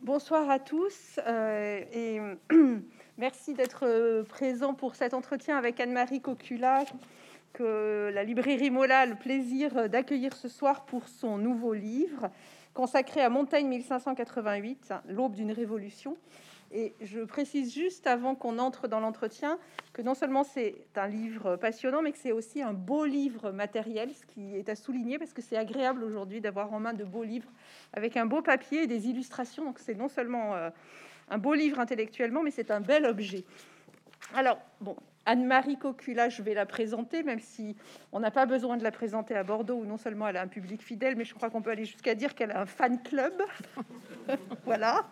Bonsoir à tous et merci d'être présent pour cet entretien avec Anne-Marie Cocula, que la librairie Mola a le plaisir d'accueillir ce soir pour son nouveau livre consacré à Montaigne 1588, l'aube d'une révolution. Et je précise juste avant qu'on entre dans l'entretien que non seulement c'est un livre passionnant, mais que c'est aussi un beau livre matériel, ce qui est à souligner parce que c'est agréable aujourd'hui d'avoir en main de beaux livres avec un beau papier et des illustrations. Donc c'est non seulement un beau livre intellectuellement, mais c'est un bel objet. Alors, bon, Anne-Marie Cocula, je vais la présenter, même si on n'a pas besoin de la présenter à Bordeaux, où non seulement elle a un public fidèle, mais je crois qu'on peut aller jusqu'à dire qu'elle a un fan club. Voilà.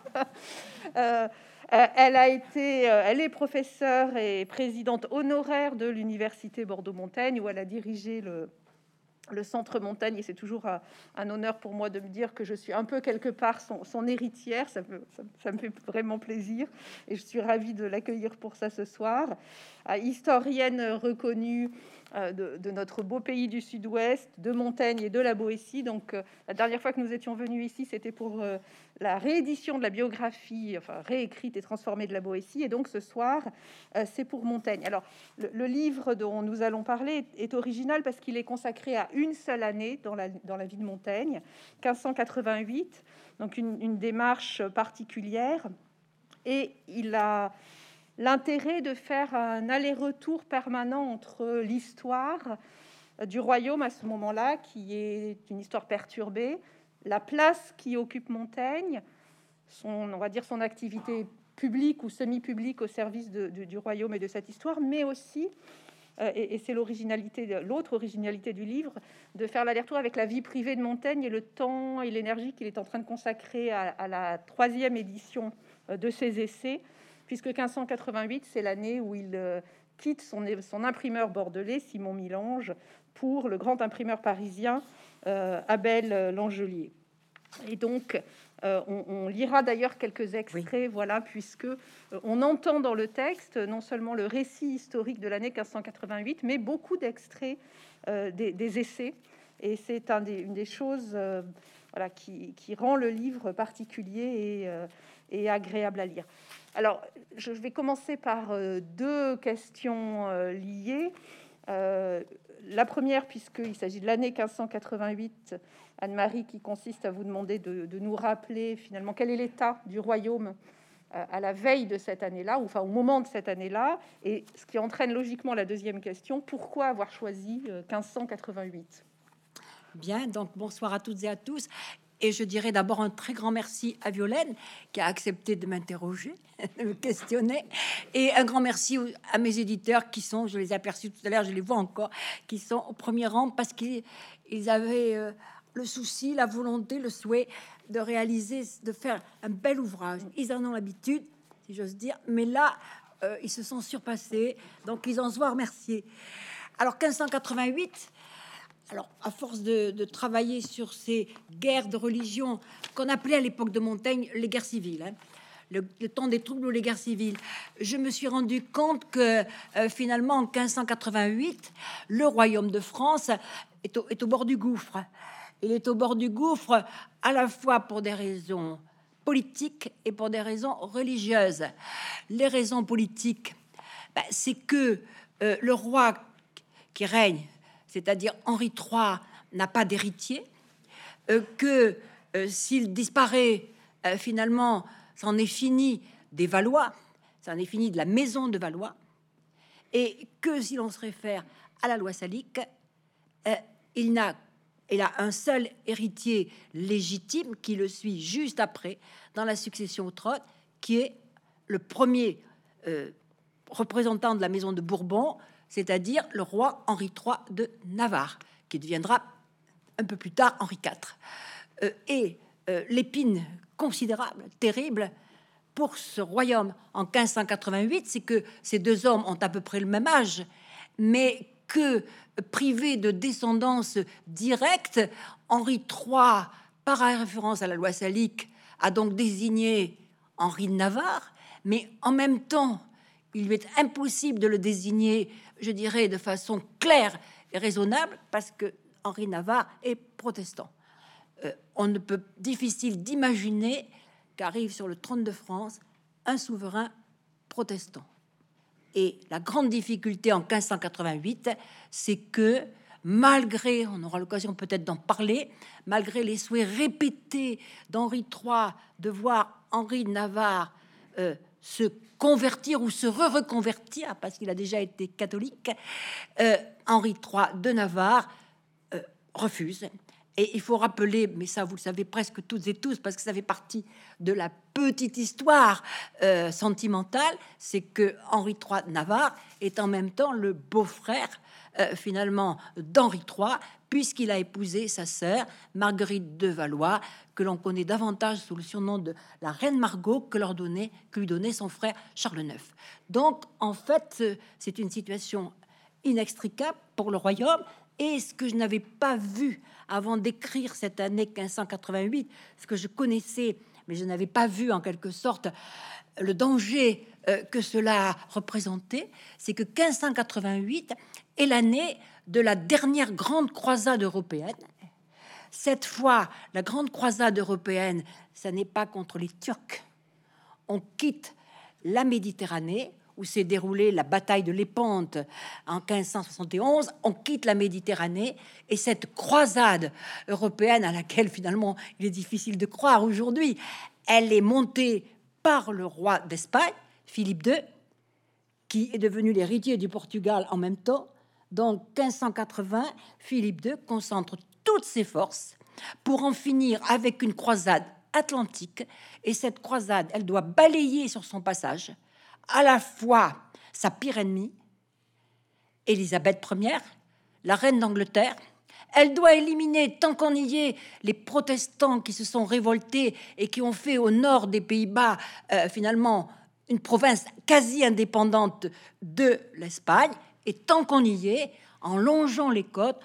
Elle est professeure et présidente honoraire de l'Université Bordeaux-Montaigne, où elle a dirigé le Centre Montaigne, et c'est toujours un honneur pour moi de me dire que je suis un peu quelque part son héritière. Ça me fait vraiment plaisir, et je suis ravie de l'accueillir pour ça ce soir. Historienne reconnue de notre beau pays du Sud-Ouest, de Montaigne et de la Boétie. Donc, la dernière fois que nous étions venus ici, c'était pour la réédition de la biographie, enfin réécrite et transformée de la Boétie. Et donc, ce soir, c'est pour Montaigne. Alors, le livre dont nous allons parler est original parce qu'il est consacré à une seule année dans la vie de Montaigne, 1588, donc une démarche particulière. Et il a l'intérêt de faire un aller-retour permanent entre l'histoire du royaume à ce moment-là, qui est une histoire perturbée, la place qui occupe Montaigne, on va dire son activité publique ou semi-publique au service du royaume et de cette histoire, mais aussi, et c'est l'autre originalité du livre, de faire l'aller-retour avec la vie privée de Montaigne et le temps et l'énergie qu'il est en train de consacrer à la troisième édition de ses essais, puisque 1588, c'est l'année où il quitte son imprimeur bordelais, Simon Milange, pour le grand imprimeur parisien, Abel Langelier. Et donc, on lira d'ailleurs quelques extraits, oui. Voilà, puisque on entend dans le texte non seulement le récit historique de l'année 1588, mais beaucoup d'extraits des essais. Et c'est une des choses voilà, qui rend le livre particulier et agréable à lire. Alors, je vais commencer par deux questions liées. La première, puisqu'il s'agit de l'année 1588, Anne-Marie, qui consiste à vous demander de nous rappeler finalement quel est l'état du royaume à la veille de cette année-là, ou enfin au moment de cette année-là, et ce qui entraîne logiquement la deuxième question, pourquoi avoir choisi 1588 ? Bien, donc bonsoir à toutes et à tous. Et je dirais d'abord un très grand merci à Violaine qui a accepté de m'interroger, de me questionner. Et un grand merci à mes éditeurs qui sont, je les ai aperçus tout à l'heure, je les vois encore, qui sont au premier rang parce qu'ils avaient le souci, la volonté, le souhait de réaliser, de faire un bel ouvrage. Ils en ont l'habitude, si j'ose dire, mais là, ils se sont surpassés, donc ils en soient remerciés. Alors, 1588... Alors, à force de travailler sur ces guerres de religion qu'on appelait à l'époque de Montaigne les guerres civiles, hein, le temps des troubles ou les guerres civiles, je me suis rendu compte que finalement, en 1588, le royaume de France est au bord du gouffre. Il est au bord du gouffre à la fois pour des raisons politiques et pour des raisons religieuses. Les raisons politiques, c'est que le roi qui règne, c'est-à-dire Henri III, n'a pas d'héritier, que s'il disparaît, finalement, c'en est fini des Valois, c'en est fini de la maison de Valois, et que si l'on se réfère à la loi salique, il a un seul héritier légitime qui le suit juste après dans la succession au trône, qui est le premier représentant de la maison de Bourbon, c'est-à-dire le roi Henri III de Navarre, qui deviendra un peu plus tard Henri IV. L'épine considérable, terrible, pour ce royaume en 1588, c'est que ces deux hommes ont à peu près le même âge, mais que, privé de descendance directe, Henri III, par référence à la loi salique, a donc désigné Henri de Navarre, mais en même temps, il lui est impossible de le désigner, je dirais, de façon claire et raisonnable, parce que Henri Navarre est protestant. On ne peut difficile d'imaginer qu'arrive sur le trône de France un souverain protestant. Et la grande difficulté en 1588, c'est que malgré, on aura l'occasion peut-être d'en parler, malgré les souhaits répétés d'Henri III de voir Henri de Navarre se convertir ou se reconvertir, parce qu'il a déjà été catholique, Henri III de Navarre refuse. Et il faut rappeler, mais ça vous le savez presque toutes et tous, parce que ça fait partie de la petite histoire sentimentale, c'est que Henri III de Navarre est en même temps le beau-frère finalement d'Henri III, puisqu'il a épousé sa sœur Marguerite de Valois, que l'on connaît davantage sous le surnom de la reine Margot que lui donnait son frère Charles IX. Donc en fait, c'est une situation inextricable pour le royaume. Et ce que je n'avais pas vu avant d'écrire cette année 1588, ce que je connaissais, mais je n'avais pas vu en quelque sorte le danger que cela représentait, c'est que 1588 est l'année de la dernière grande croisade européenne. Cette fois, la grande croisade européenne, ça n'est pas contre les Turcs. On quitte la Méditerranée, où s'est déroulée la bataille de Lépante en 1571, on quitte la Méditerranée, et cette croisade européenne, à laquelle finalement il est difficile de croire aujourd'hui, elle est montée par le roi d'Espagne, Philippe II, qui est devenu l'héritier du Portugal en même temps. Donc 1580, Philippe II concentre toutes ses forces pour en finir avec une croisade atlantique, et cette croisade, elle doit balayer sur son passage à la fois sa pire ennemie, Élisabeth Ier, la reine d'Angleterre. Elle doit éliminer, tant qu'on y est, les protestants qui se sont révoltés et qui ont fait au nord des Pays-Bas finalement une province quasi indépendante de l'Espagne. Et tant qu'on y est, en longeant les côtes,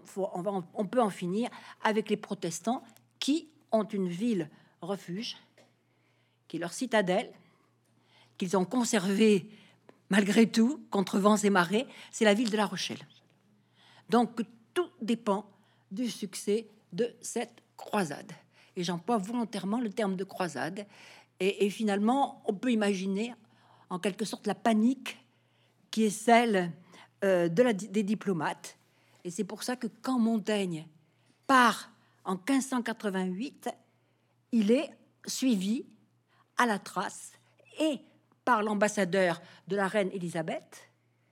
on peut en finir avec les protestants qui ont une ville refuge, qui est leur citadelle, qu'ils ont conservé malgré tout, contre vents et marées, c'est la ville de La Rochelle. Donc, tout dépend du succès de cette croisade. Et j'emploie volontairement le terme de croisade. Et finalement, on peut imaginer, en quelque sorte, la panique qui est celle des diplomates. Et c'est pour ça que quand Montaigne part en 1588, il est suivi à la trace et par l'ambassadeur de la reine Élisabeth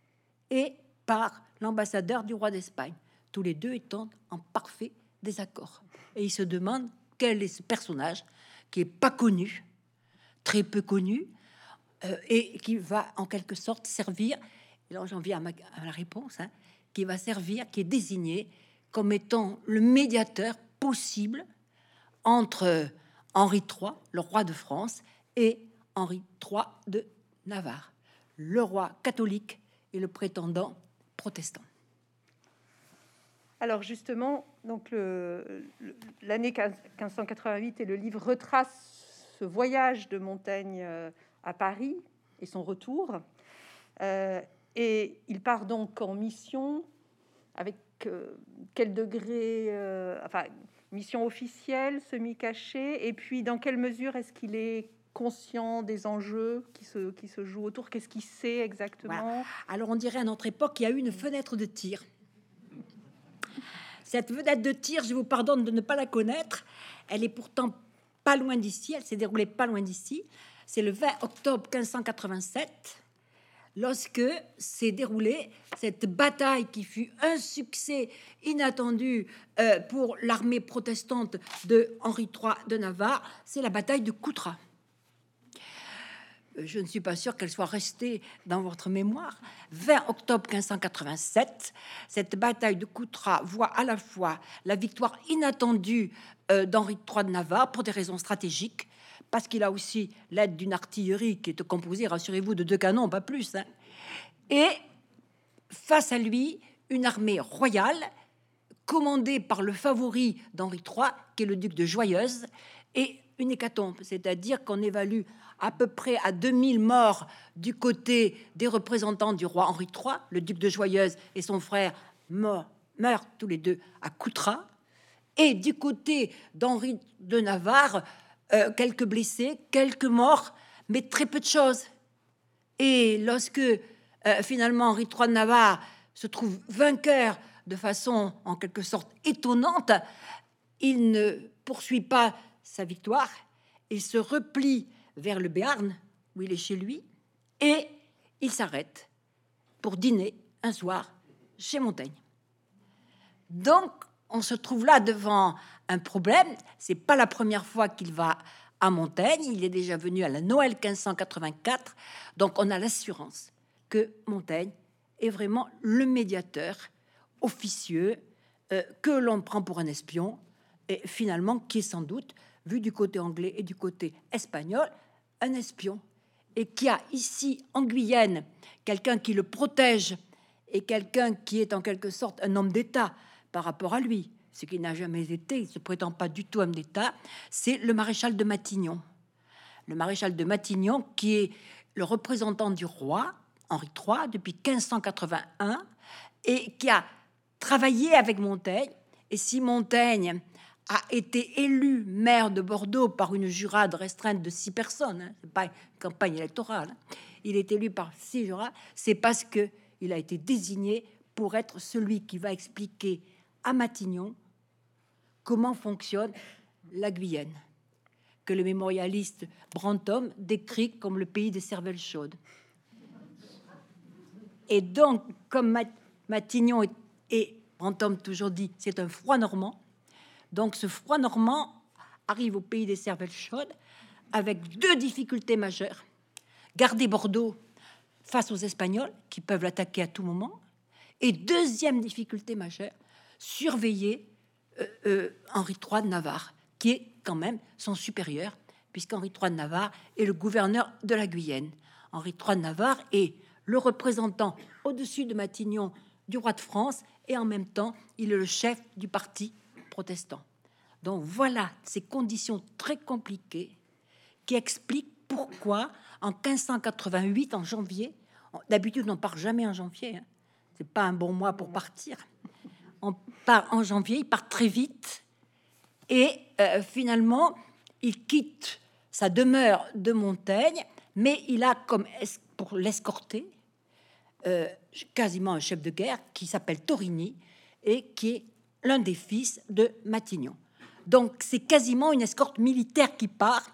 et par l'ambassadeur du roi d'Espagne, tous les deux étant en parfait désaccord. Et il se demande quel est ce personnage qui est pas connu, très peu connu, et qui va en quelque sorte servir, et là j'en viens à la réponse, qui va servir, qui est désigné comme étant le médiateur possible entre Henri III, le roi de France, et Henri III de Navarre, le roi catholique et le prétendant protestant. Alors justement, donc l'année 1588 et le livre retrace ce voyage de Montaigne à Paris et son retour. Et il part donc en mission avec quel degré, mission officielle, semi-cachée, et puis dans quelle mesure est-ce qu'il est conscient des enjeux qui se jouent autour? Qu'est-ce qu'il sait exactement? Voilà. Alors on dirait à notre époque qu'il y a eu une fenêtre de tir. Cette fenêtre de tir, je vous pardonne de ne pas la connaître, elle est pourtant pas loin d'ici, elle s'est déroulée pas loin d'ici. C'est le 20 octobre 1587, lorsque s'est déroulée cette bataille qui fut un succès inattendu pour l'armée protestante de Henri III de Navarre. C'est la bataille de Coutras. Je ne suis pas sûre qu'elle soit restée dans votre mémoire. 20 octobre 1587, cette bataille de Coutras voit à la fois la victoire inattendue d'Henri III de Navarre pour des raisons stratégiques, parce qu'il a aussi l'aide d'une artillerie qui est composée, rassurez-vous, de 2 canons, pas plus, et face à lui, une armée royale commandée par le favori d'Henri III, qui est le duc de Joyeuse, et une hécatombe, c'est-à-dire qu'on évalue à peu près à 2000 morts du côté des représentants du roi Henri III. Le duc de Joyeuse et son frère meurent tous les deux à Coutras, et du côté d'Henri de Navarre, quelques blessés, quelques morts, mais très peu de choses. Et lorsque finalement Henri III de Navarre se trouve vainqueur de façon en quelque sorte étonnante, il ne poursuit pas sa victoire, il se replie vers le Béarn, où il est chez lui, et il s'arrête pour dîner un soir chez Montaigne. Donc, on se trouve là devant un problème. C'est pas la première fois qu'il va à Montaigne. Il est déjà venu à la Noël 1584. Donc, on a l'assurance que Montaigne est vraiment le médiateur officieux que l'on prend pour un espion et finalement qui est sans doute, vu du côté anglais et du côté espagnol, un espion. Et qui a ici en Guyenne quelqu'un qui le protège et quelqu'un qui est en quelque sorte un homme d'État par rapport à lui, ce qui n'a jamais été, il ne se prétend pas du tout homme d'État, c'est le maréchal de Matignon. Le maréchal de Matignon qui est le représentant du roi, Henri III, depuis 1581, et qui a travaillé avec Montaigne. Et si Montaigne a été élu maire de Bordeaux par une jurade restreinte de 6 personnes, hein, c'est pas une campagne électorale, hein, il est élu par 6 jurades, c'est parce que il a été désigné pour être celui qui va expliquer à Matignon comment fonctionne la Guyenne, que le mémorialiste Brantôme décrit comme le pays des cervelles chaudes. Et donc, comme Matignon et Brantôme toujours dit, c'est un froid normand. Donc, ce froid normand arrive au pays des cervelles chaudes avec 2 difficultés majeures. Garder Bordeaux face aux Espagnols qui peuvent l'attaquer à tout moment. Et deuxième difficulté majeure, surveiller Henri III de Navarre, qui est quand même son supérieur, puisqu'Henri III de Navarre est le gouverneur de la Guyenne. Henri III de Navarre est le représentant au-dessus de Matignon du roi de France, et en même temps, il est le chef du parti protestant. Donc voilà ces conditions très compliquées qui expliquent pourquoi en 1588, en janvier, d'habitude on part jamais en janvier, hein, c'est pas un bon mois pour partir, on part en janvier, il part très vite, et finalement il quitte sa demeure de Montaigne, mais il a comme pour l'escorter quasiment un chef de guerre qui s'appelle Torini et qui est l'un des fils de Matignon. Donc c'est quasiment une escorte militaire qui part.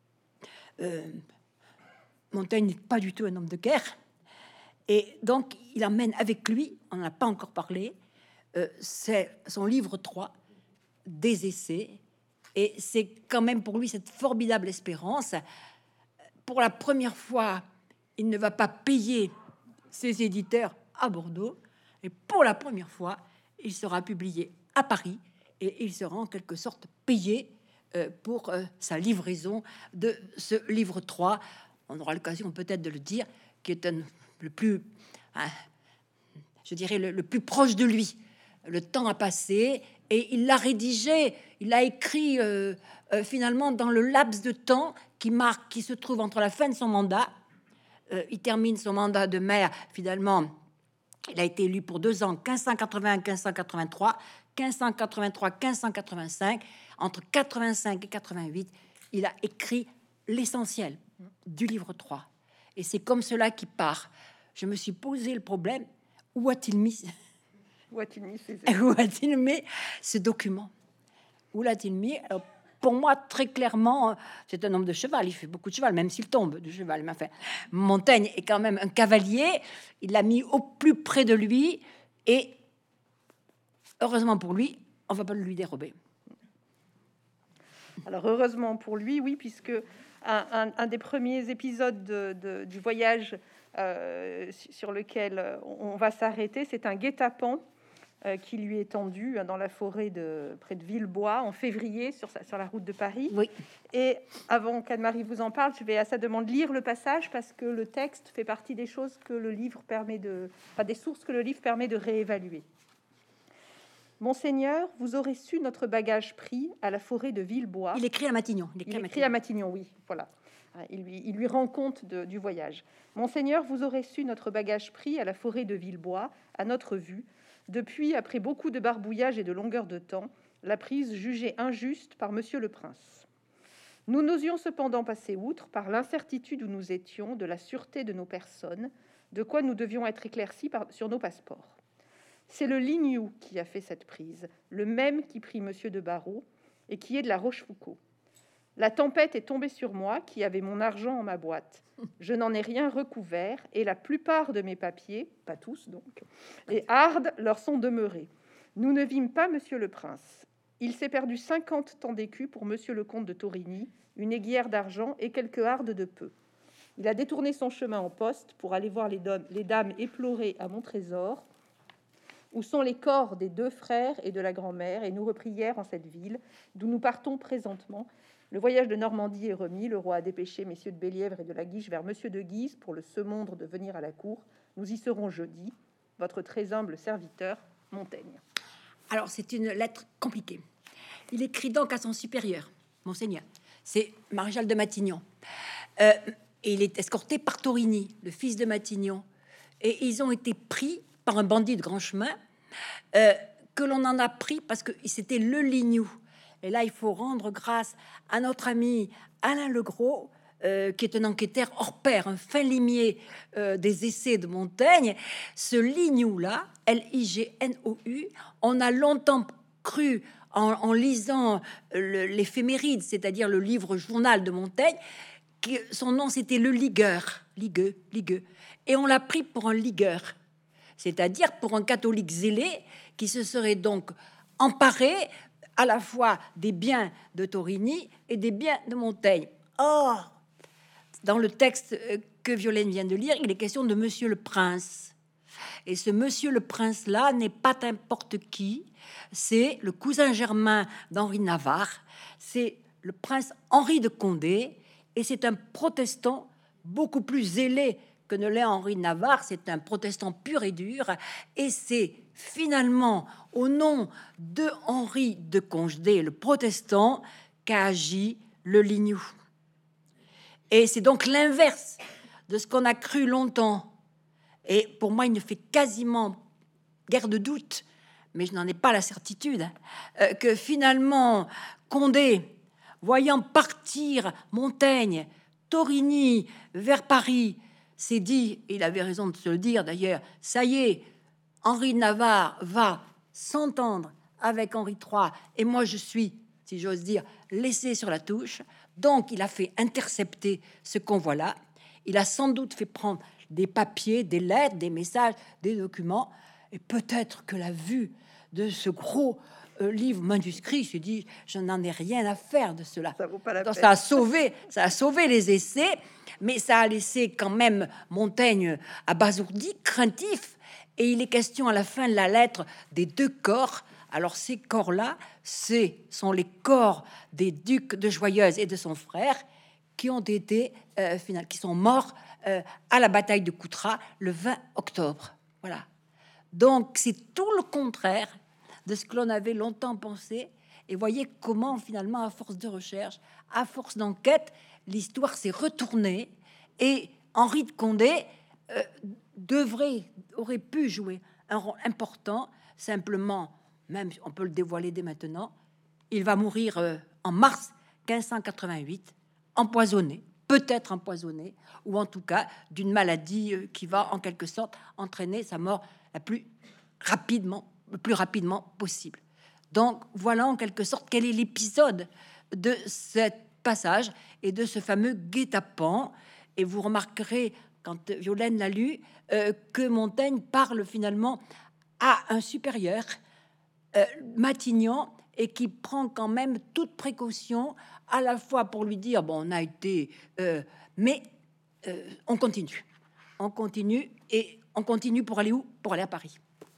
Montaigne n'est pas du tout un homme de guerre, et donc il emmène avec lui, on n'a pas encore parlé, c'est son livre 3 des essais, et c'est quand même pour lui cette formidable espérance. Pour la première fois, il ne va pas payer ses éditeurs à Bordeaux, et pour la première fois, il sera publié à Paris, et il sera en quelque sorte payé pour sa livraison de ce livre 3. On aura l'occasion peut-être de le dire, qui est le plus, je dirais, le plus proche de lui. Le temps a passé et il l'a rédigé, il l'a écrit finalement dans le laps de temps qui se trouve entre la fin de son mandat. Il termine son mandat de maire, finalement, il a été élu pour 2 ans, 1581-1583, 1583-1585. Entre 85 et 88, il a écrit l'essentiel du livre 3. Et c'est comme cela qu'il part. Je me suis posé le problème, où a-t-il mis ce document? Où l'a-t-il mis? Alors, pour moi, très clairement, c'est un homme de cheval. Il fait beaucoup de cheval, même s'il tombe de cheval. Mais enfin, Montaigne est quand même un cavalier. Il l'a mis au plus près de lui. Et heureusement pour lui, on va pas le lui dérober. Alors, heureusement pour lui, oui, puisque un des premiers épisodes du voyage sur lequel on va s'arrêter, c'est un guet-apens qui lui est tendu dans la forêt près de Villebois en février sur la route de Paris. Oui. Et avant qu'Anne-Marie vous en parle, je vais à sa demande lire le passage parce que le texte fait partie des choses que le livre permet des sources que le livre permet de réévaluer. Monseigneur, vous aurez su notre bagage pris à la forêt de Villebois. Il écrit à Matignon. Il écrit à Matignon, oui, voilà. Il lui rend compte du voyage. Monseigneur, vous aurez su notre bagage pris à la forêt de Villebois, à notre vue, depuis, après beaucoup de barbouillage et de longueur de temps, la prise jugée injuste par Monsieur le Prince. Nous n'osions cependant passer outre par l'incertitude où nous étions de la sûreté de nos personnes, de quoi nous devions être éclaircis sur nos passeports. C'est le Lignoux qui a fait cette prise, le même qui prit Monsieur de Barrot et qui est de la Rochefoucauld. La tempête est tombée sur moi, qui avait mon argent en ma boîte. Je n'en ai rien recouvert, et la plupart de mes papiers, pas tous donc, et hardes leur sont demeurés. Nous ne vîmes pas Monsieur le Prince. Il s'est perdu 50 temps d'écus pour Monsieur le comte de Torigny, une aiguière d'argent et quelques hardes de peu. Il a détourné son chemin en poste pour aller voir les dames éplorées à Montrésor, où sont les corps des 2 frères et de la grand-mère, et nous reprièrent en cette ville, d'où nous partons présentement. Le voyage de Normandie est remis, le roi a dépêché messieurs de Bellièvre et de la Guiche vers monsieur de Guise pour le secondre de venir à la cour. Nous y serons jeudi. Votre très humble serviteur, Montaigne. Alors, c'est une lettre compliquée. Il écrit donc à son supérieur, Monseigneur, c'est Maréchal de Matignon. Et il est escorté par Torigny, le fils de Matignon. Et ils ont été pris par un bandit de grand chemin, que l'on en a pris parce que c'était le Lignoux. Et là, il faut rendre grâce à notre ami Alain Legros, qui est un enquêteur hors pair, un fin limier des essais de Montaigne. Ce Lignoux-là, Lignou, on a longtemps cru, en lisant l'éphéméride, c'est-à-dire le livre journal de Montaigne, que son nom c'était le ligueur, ligueux. Et on l'a pris pour un ligueur, c'est-à-dire pour un catholique zélé qui se serait donc emparé à la fois des biens de Torigny et des biens de Montaigne. Or, dans le texte que Violaine vient de lire, il est question de Monsieur le Prince. Et ce Monsieur le Prince-là n'est pas n'importe qui, c'est le cousin germain d'Henri Navarre, c'est le prince Henri de Condé, et c'est un protestant beaucoup plus zélé que ne l'est Henri de Navarre, c'est un protestant pur et dur, et c'est finalement au nom de Henri de Condé, le protestant, qu'a agi le Lignoux. Et c'est donc l'inverse de ce qu'on a cru longtemps. Et pour moi, il ne fait quasiment guère de doute, mais je n'en ai pas la certitude, que finalement, Condé, voyant partir Montaigne, Torigny vers Paris, s'est dit, et il avait raison de se le dire d'ailleurs, ça y est, Henri de Navarre va s'entendre avec Henri III, et moi je suis, si j'ose dire, laissé sur la touche. Donc il a fait intercepter ce convoi-là. Il a sans doute fait prendre des papiers, des lettres, des messages, des documents, et peut-être que la vue de ce gros livre manuscrit, se dit, je n'en ai rien à faire de cela. Ça vaut pas la Donc, peine. ça a sauvé les essais, mais ça a laissé quand même Montaigne abasourdi, craintif. Et il est question à la fin de la lettre des 2 corps. Alors ces corps-là, sont les corps des ducs de Joyeuse et de son frère qui ont été qui sont morts à la bataille de Coutras le 20 octobre. Voilà. Donc c'est tout le contraire de ce que l'on avait longtemps pensé. Et voyez comment finalement, à force de recherche, à force d'enquête, l'histoire s'est retournée. Et Henri de Condé aurait pu jouer un rôle important. Simplement, même on peut le dévoiler dès maintenant, il va mourir en mars 1588, empoisonné, peut-être empoisonné, ou en tout cas d'une maladie qui va en quelque sorte entraîner sa mort le plus rapidement possible. Donc voilà en quelque sorte quel est l'épisode de ce passage et de ce fameux guet-apens. Et vous remarquerez, quand Violaine l'a lu, que Montaigne parle finalement à un supérieur, Matignon, et qui prend quand même toute précaution, à la fois pour lui dire, bon, on a été... mais on continue. Et on continue pour aller où? Pour aller à Paris.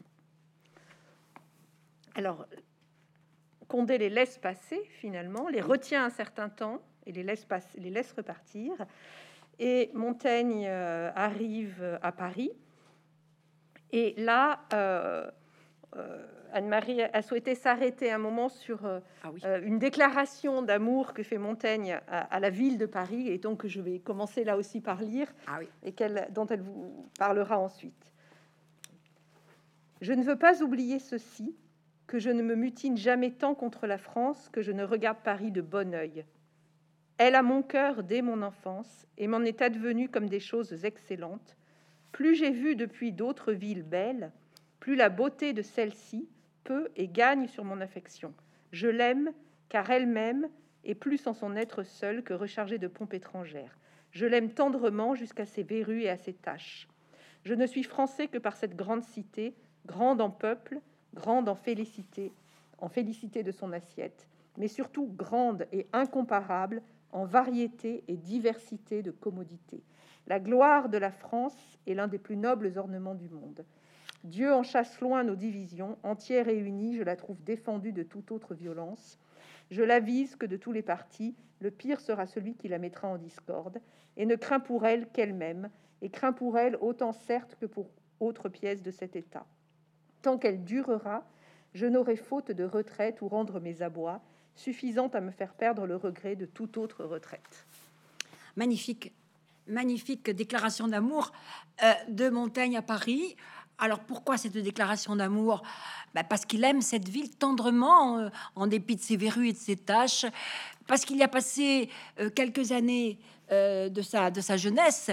Alors, Condé les laisse passer, finalement, les retient un certain temps et les laisse repartir. Et Montaigne arrive à Paris. Et là, Anne-Marie a souhaité s'arrêter un moment sur une déclaration d'amour que fait Montaigne à la ville de Paris, et donc je vais commencer là aussi par lire, et dont elle vous parlera ensuite. Je ne veux pas oublier ceci, que je ne me mutine jamais tant contre la France que je ne regarde Paris de bon œil. Elle a mon cœur dès mon enfance et m'en est advenue comme des choses excellentes. Plus j'ai vu depuis d'autres villes belles, plus la beauté de celle-ci peut et gagne sur mon affection. Je l'aime car elle m'aime et plus en son être seul que rechargée de pompes étrangères. Je l'aime tendrement jusqu'à ses verrues et à ses taches. Je ne suis français que par cette grande cité, grande en peuple, grande en félicité de son assiette, mais surtout grande et incomparable en variété et diversité de commodités. La gloire de la France est l'un des plus nobles ornements du monde. Dieu en chasse loin nos divisions, entière et unie, je la trouve défendue de toute autre violence. Je l'avise que de tous les partis, le pire sera celui qui la mettra en discorde, et ne crains pour elle qu'elle-même, et crains pour elle autant certes que pour autres pièces de cet État. Tant qu'elle durera, je n'aurai faute de retraite où rendre mes abois, suffisante à me faire perdre le regret de toute autre retraite. Magnifique, magnifique déclaration d'amour de Montaigne à Paris. Alors pourquoi cette déclaration d'amour? Parce qu'il aime cette ville tendrement, en dépit de ses verrues et de ses taches, parce qu'il y a passé quelques années de sa jeunesse.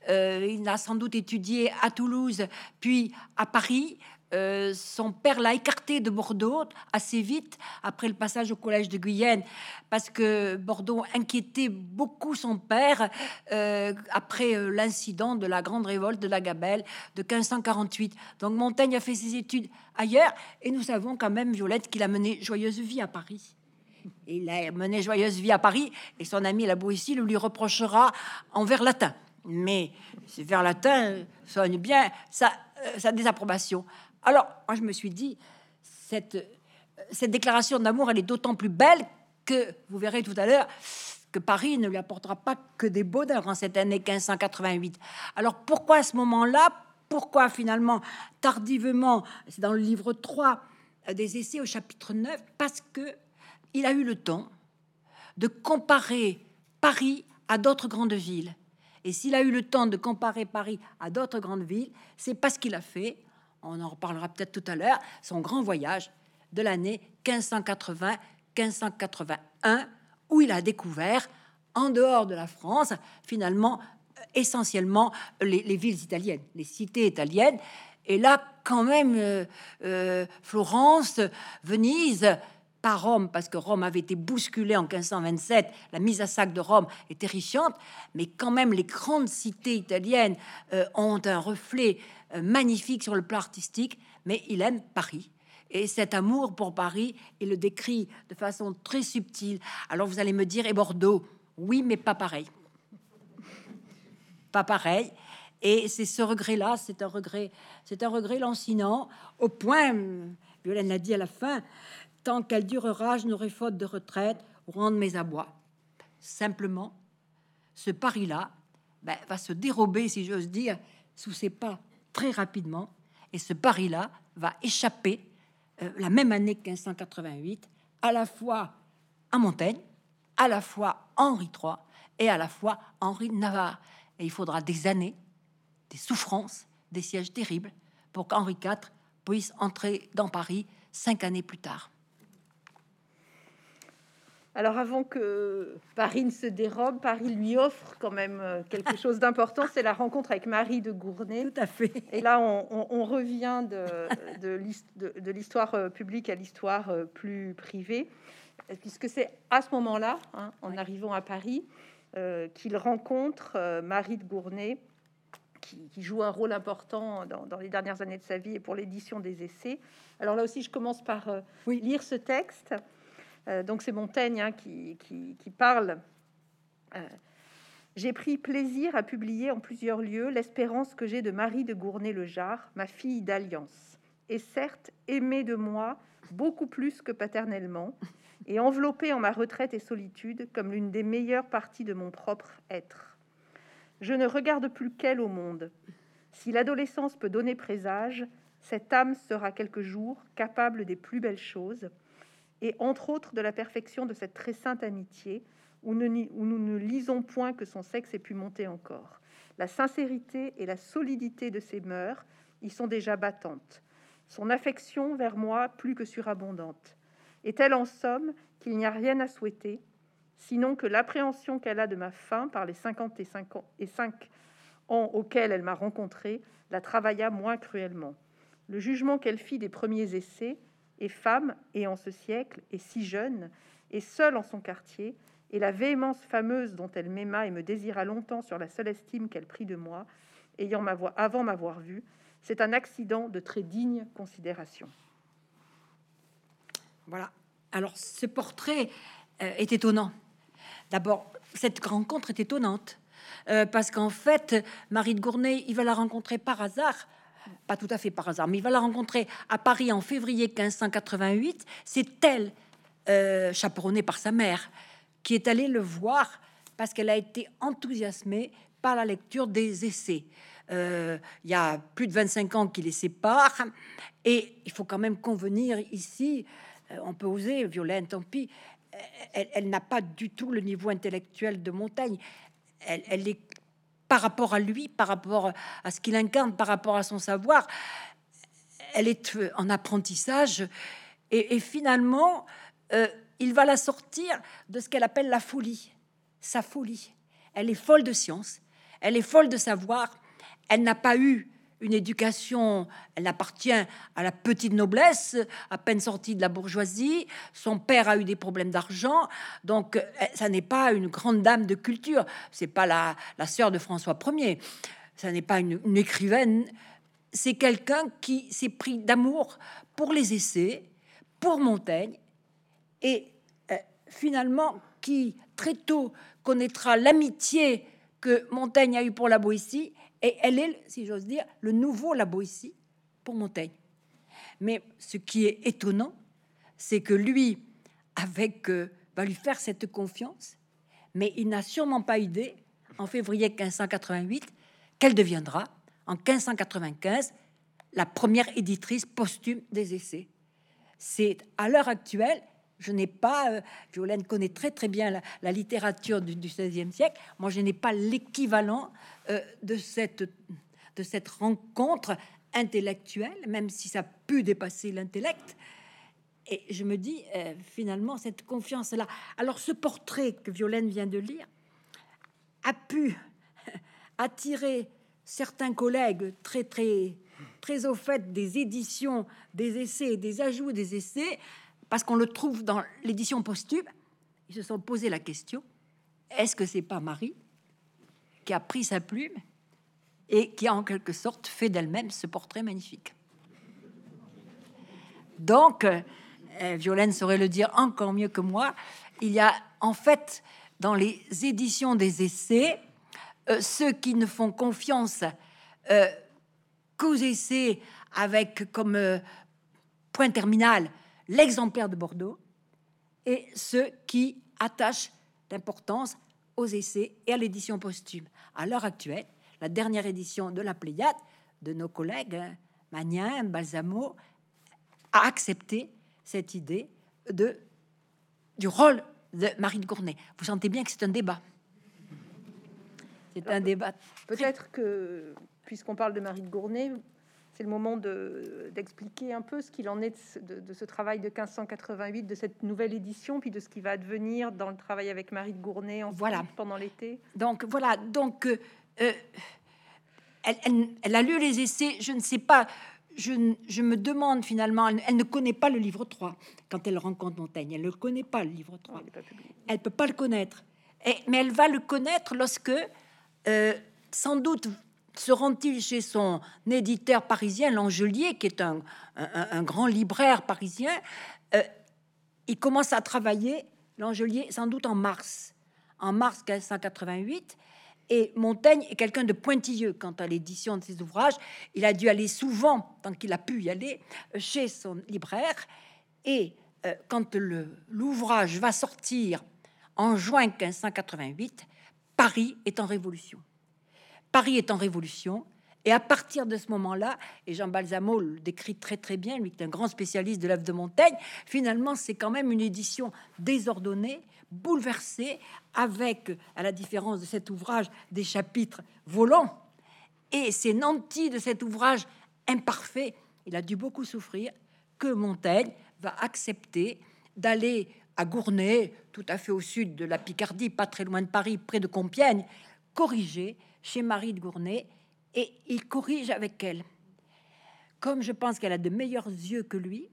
Il a sans doute étudié à Toulouse, puis à Paris. Son père l'a écarté de Bordeaux assez vite après le passage au collège de Guyenne, parce que Bordeaux inquiétait beaucoup son père après l'incident de la grande révolte de la Gabelle de 1548. Donc Montaigne a fait ses études ailleurs, et nous savons quand même, Violette, qu'il a mené joyeuse vie à Paris. Il a mené joyeuse vie à Paris, et son ami la Boétie le lui reprochera en vers latin. Mais ces vers latins soignent bien sa désapprobation. Alors, moi, je me suis dit, cette déclaration d'amour, elle est d'autant plus belle que, vous verrez tout à l'heure, que Paris ne lui apportera pas que des bonheurs en cette année 1588. Alors, pourquoi à ce moment-là? Pourquoi finalement, tardivement? C'est dans le livre 3 des Essais au chapitre 9, parce que il a eu le temps de comparer Paris à d'autres grandes villes. Et s'il a eu le temps de comparer Paris à d'autres grandes villes, c'est parce qu'il a fait, on en reparlera peut-être tout à l'heure, son grand voyage de l'année 1580-1581, où il a découvert, en dehors de la France, finalement, essentiellement les villes italiennes, les cités italiennes. Et là, quand même, Florence, Venise, pas Rome, parce que Rome avait été bousculée en 1527, la mise à sac de Rome est terrifiante, mais quand même les grandes cités italiennes ont un reflet magnifique sur le plan artistique. Mais il aime Paris, et cet amour pour Paris, il le décrit de façon très subtile. Alors vous allez me dire, et Bordeaux? Oui, mais pas pareil. Pas pareil. Et c'est ce regret-là, c'est un regret lancinant, au point, Violaine l'a dit à la fin, tant qu'elle durera, je n'aurai faute de retraite ou rendre mes abois. Simplement, ce Paris-là va se dérober, si j'ose dire, sous ses pas très rapidement, et ce Paris-là va échapper la même année que 1588, à la fois à Montaigne, à la fois à Henri III et à la fois à Henri de Navarre. Et il faudra des années, des souffrances, des sièges terribles pour qu'Henri IV puisse entrer dans Paris 5 années plus tard. Alors avant que Paris ne se dérobe, Paris lui offre quand même quelque chose d'important, c'est la rencontre avec Marie de Gournay. Tout à fait. Et là, on revient de l'histoire publique à l'histoire plus privée, puisque c'est à ce moment-là, en arrivant à Paris, qu'il rencontre Marie de Gournay, qui joue un rôle important dans les dernières années de sa vie et pour l'édition des Essais. Alors là aussi, je commence par lire ce texte. Donc c'est Montaigne qui parle. J'ai pris plaisir à publier en plusieurs lieux l'espérance que j'ai de Marie de Gournay-le-Jard, ma fille d'alliance, et certes aimée de moi beaucoup plus que paternellement, et enveloppée en ma retraite et solitude comme l'une des meilleures parties de mon propre être. Je ne regarde plus qu'elle au monde. Si l'adolescence peut donner présage, cette âme sera quelque jour capable des plus belles choses, et entre autres de la perfection de cette très sainte amitié, où nous ne lisons point que son sexe ait pu monter encore. La sincérité et la solidité de ses mœurs y sont déjà battantes. Son affection vers moi plus que surabondante. Est-elle en somme qu'il n'y a rien à souhaiter, sinon que l'appréhension qu'elle a de ma fin par les 55 ans auxquels elle m'a rencontré la travailla moins cruellement. Le jugement qu'elle fit des premiers essais, et femme, et en ce siècle, et si jeune, et seule en son quartier, et la véhémence fameuse dont elle m'aima et me désira longtemps sur la seule estime qu'elle prit de moi, avant m'avoir vue, c'est un accident de très digne considération. Voilà. Alors, ce portrait est étonnant. D'abord, cette rencontre est étonnante parce qu'en fait, Marie de Gournay, il va la rencontrer par hasard, pas tout à fait par hasard, mais il va la rencontrer à Paris en février 1588. C'est elle, chaperonnée par sa mère, qui est allée le voir parce qu'elle a été enthousiasmée par la lecture des essais. Il y a plus de 25 ans qui les séparent, et il faut quand même convenir ici, on peut oser, Violaine, tant pis, elle n'a pas du tout le niveau intellectuel de Montaigne. Elle est, par rapport à lui, par rapport à ce qu'il incarne, par rapport à son savoir, elle est en apprentissage, et finalement, il va la sortir de ce qu'elle appelle la folie, sa folie. Elle est folle de science, elle est folle de savoir, elle n'a pas eu une éducation, elle appartient à la petite noblesse, à peine sortie de la bourgeoisie. Son père a eu des problèmes d'argent, donc ça n'est pas une grande dame de culture. C'est pas la sœur de François Ier. Ça n'est pas une écrivaine. C'est quelqu'un qui s'est pris d'amour pour les essais, pour Montaigne, et finalement qui très tôt connaîtra l'amitié que Montaigne a eue pour la Boétie. Et elle est, si j'ose dire, le nouveau La Boétie pour Montaigne. Mais ce qui est étonnant, c'est que lui, va lui faire cette confiance, mais il n'a sûrement pas idée, en février 1588, qu'elle deviendra, en 1595, la première éditrice posthume des essais. C'est à l'heure actuelle, je n'ai pas, Violaine connaît très très bien la littérature du XVIe siècle. Moi, je n'ai pas l'équivalent de cette rencontre intellectuelle, même si ça a pu dépasser l'intellect. Et je me dis, finalement, cette confiance-là. Alors, ce portrait que Violaine vient de lire a pu attirer certains collègues très très très au fait des éditions, des essais, des ajouts des essais, parce qu'on le trouve dans l'édition posthume. Ils se sont posé la question, est-ce que c'est pas Marie qui a pris sa plume et qui a en quelque sorte fait d'elle-même ce portrait magnifique? Donc, Violaine saurait le dire encore mieux que moi, il y a en fait dans les éditions des essais ceux qui ne font confiance qu'aux essais avec comme point terminal l'exemplaire de Bordeaux, et ceux qui attachent d'importance aux essais et à l'édition posthume. À l'heure actuelle, la dernière édition de la Pléiade de nos collègues Magnin, Balsamo a accepté cette idée du rôle de Marie de Gournay. Vous sentez bien que c'est un débat. C'est un débat. Peut-être que, puisqu'on parle de Marie de Gournay, c'est le moment d'expliquer un peu ce qu'il en est de ce travail de 1588, de cette nouvelle édition, puis de ce qui va advenir dans le travail avec Marie de Gournay ensuite, pendant l'été. Donc voilà, donc elle a lu les essais, je ne sais pas, je me demande finalement, elle ne connaît pas le livre 3 quand elle rencontre Montaigne, elle ne connaît pas le livre 3, elle peut pas le connaître, mais elle va le connaître lorsque, sans doute, se rend-il chez son éditeur parisien, Langelier, qui est un grand libraire parisien. Il commence à travailler, Langelier, sans doute en mars 1588, et Montaigne est quelqu'un de pointilleux quant à l'édition de ses ouvrages. Il a dû aller souvent, tant qu'il a pu y aller, chez son libraire, et quand l'ouvrage va sortir en juin 1588, Paris est en révolution. Paris est en révolution, et à partir de ce moment-là, et Jean Balsamo le décrit très très bien, lui qui est un grand spécialiste de l'œuvre de Montaigne, finalement c'est quand même une édition désordonnée, bouleversée, avec, à la différence de cet ouvrage, des chapitres volants, et c'est nanti de cet ouvrage imparfait, il a dû beaucoup souffrir, que Montaigne va accepter d'aller à Gournay, tout à fait au sud de la Picardie, pas très loin de Paris, près de Compiègne, corriger chez Marie de Gournay, et il corrige avec elle. Comme je pense qu'elle a de meilleurs yeux que lui,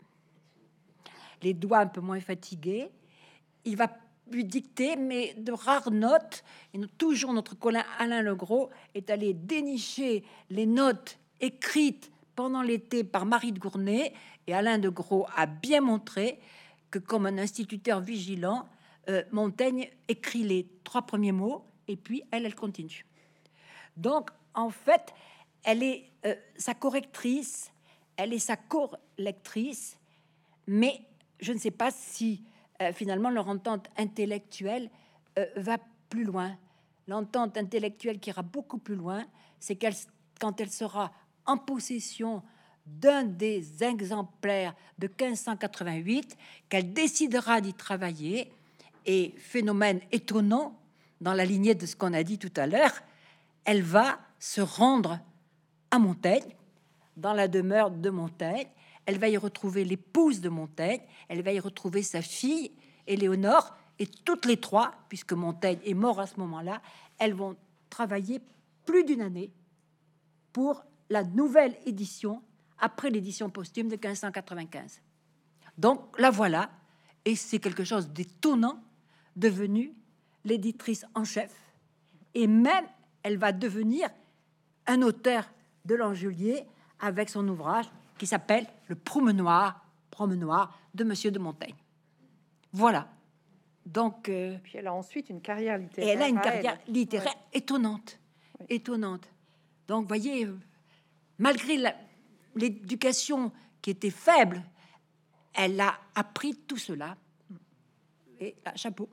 les doigts un peu moins fatigués, il va lui dicter, mais de rares notes. Et toujours notre collègue Alain Legros est allé dénicher les notes écrites pendant l'été par Marie de Gournay, et Alain de Gros a bien montré que, comme un instituteur vigilant, Montaigne écrit les 3 premiers mots, et puis elle continue. Donc, en fait, elle est sa correctrice, elle est sa correctrice, mais je ne sais pas si finalement leur entente intellectuelle va plus loin. L'entente intellectuelle qui ira beaucoup plus loin, c'est quand elle sera en possession d'un des exemplaires de 1588, qu'elle décidera d'y travailler. Et phénomène étonnant, dans la lignée de ce qu'on a dit tout à l'heure, elle va se rendre à Montaigne, dans la demeure de Montaigne. Elle va y retrouver l'épouse de Montaigne, elle va y retrouver sa fille, Éléonore, et toutes les 3, puisque Montaigne est mort à ce moment-là, elles vont travailler plus d'1 année pour la nouvelle édition, après l'édition posthume de 1595. Donc la voilà, et c'est quelque chose d'étonnant, devenue l'éditrice en chef, et même elle va devenir un auteur de l'Angelier avec son ouvrage qui s'appelle Le Promenoir de Monsieur de Montaigne. Voilà. Donc, puis elle a ensuite une carrière littéraire. Et elle a une carrière littéraire étonnante, étonnante. Donc, voyez, malgré l'éducation qui était faible, elle a appris tout cela. Et là, chapeau.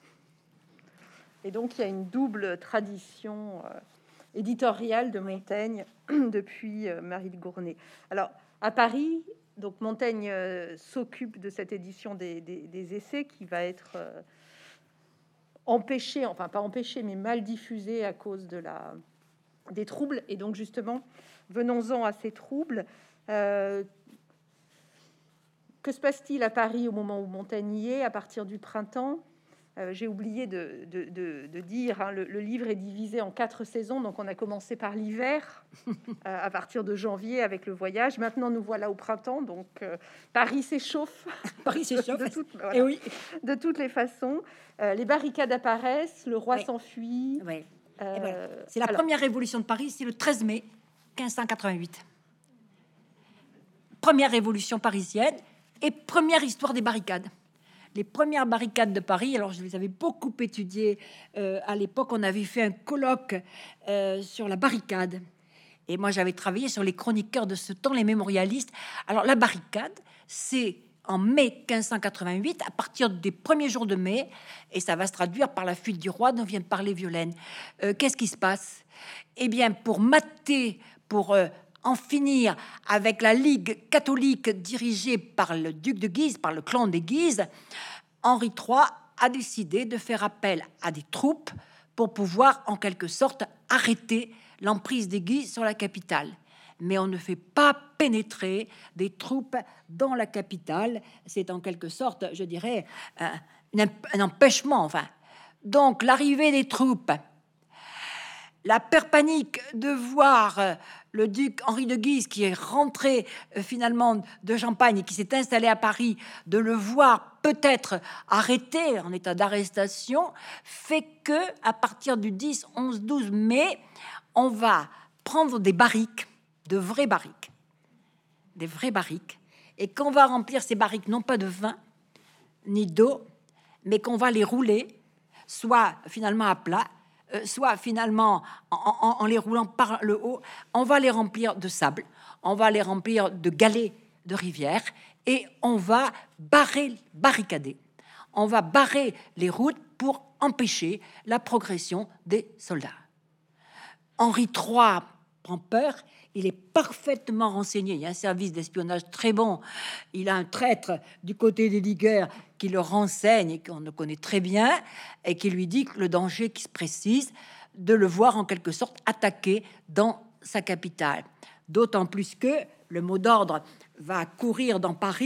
Et donc, il y a une double tradition éditoriale de Montaigne depuis Marie de Gournay. Alors, à Paris, donc Montaigne s'occupe de cette édition des essais qui va être empêchée, enfin pas empêchée, mais mal diffusée à cause des troubles. Et donc, justement, venons-en à ces troubles. Que se passe-t-il à Paris au moment où Montaigne y est, à partir du printemps? J'ai oublié de dire, hein, le livre est divisé en 4 saisons, donc on a commencé par l'hiver, à partir de janvier avec le voyage. Maintenant, nous voilà au printemps, donc Paris s'échauffe. Paris s'échauffe, voilà, et oui. De toutes les façons. Les barricades apparaissent, le roi s'enfuit. Oui. Voilà. C'est la première révolution de Paris, c'est le 13 mai 1588. Première révolution parisienne et première histoire des barricades. Les premières barricades de Paris, alors je les avais beaucoup étudiées à l'époque. On avait fait un colloque sur la barricade. Et moi, j'avais travaillé sur les chroniqueurs de ce temps, les mémorialistes. Alors, la barricade, c'est en mai 1588, à partir des premiers jours de mai, et ça va se traduire par la fuite du roi dont vient de parler Violaine. Qu'est-ce qui se passe? Eh bien, pour en finir avec la Ligue catholique dirigée par le duc de Guise, par le clan des Guises, Henri III a décidé de faire appel à des troupes pour pouvoir, en quelque sorte, arrêter l'emprise des Guises sur la capitale. Mais on ne fait pas pénétrer des troupes dans la capitale. C'est en quelque sorte, je dirais, un empêchement. Enfin, donc l'arrivée des troupes, la peur panique de voir le duc Henri de Guise, qui est rentré finalement de Champagne et qui s'est installé à Paris, de le voir peut-être arrêté en état d'arrestation, fait que à partir du 10, 11, 12 mai, on va prendre des barriques, de vraies barriques, des vraies barriques, et qu'on va remplir ces barriques non pas de vin ni d'eau, mais qu'on va les rouler, soit finalement à plat, soit finalement en les roulant par le haut. On va les remplir de sable, on va les remplir de galets de rivière, et on va barricader. On va barrer les routes pour empêcher la progression des soldats. Henri III prend peur, il est parfaitement renseigné, il y a un service d'espionnage très bon, il a un traître du côté des ligueurs qui le renseigne et qu'on le connaît très bien, et qui lui dit que le danger qui se précise de le voir en quelque sorte attaqué dans sa capitale. D'autant plus que le mot d'ordre va courir dans Paris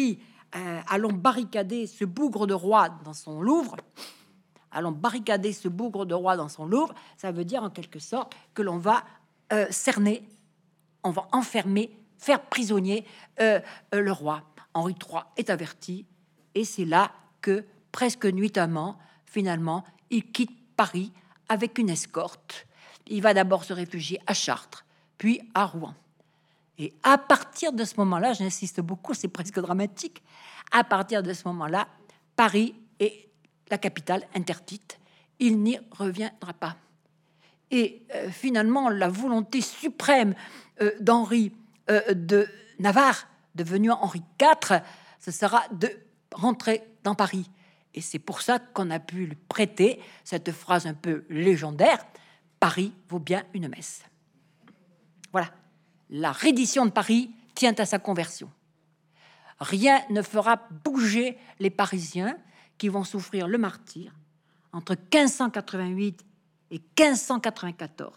allons barricader ce bougre de roi dans son Louvre. Allons barricader ce bougre de roi dans son Louvre. Ça veut dire en quelque sorte que l'on va cerner, on va enfermer, faire prisonnier le roi. Henri III est averti, et c'est là que, presque nuitamment, finalement, il quitte Paris avec une escorte. Il va d'abord se réfugier à Chartres, puis à Rouen. Et à partir de ce moment-là, j'insiste beaucoup, c'est presque dramatique, à partir de ce moment-là, Paris est la capitale interdite. Il n'y reviendra pas. Et finalement, la volonté suprême d'Henri de Navarre, devenu Henri IV, ce sera de rentrer dans Paris. Et c'est pour ça qu'on a pu lui prêter cette phrase un peu légendaire: Paris vaut bien une messe. Voilà. La reddition de Paris tient à sa conversion. Rien ne fera bouger les Parisiens qui vont souffrir le martyre entre 1588 et 1594.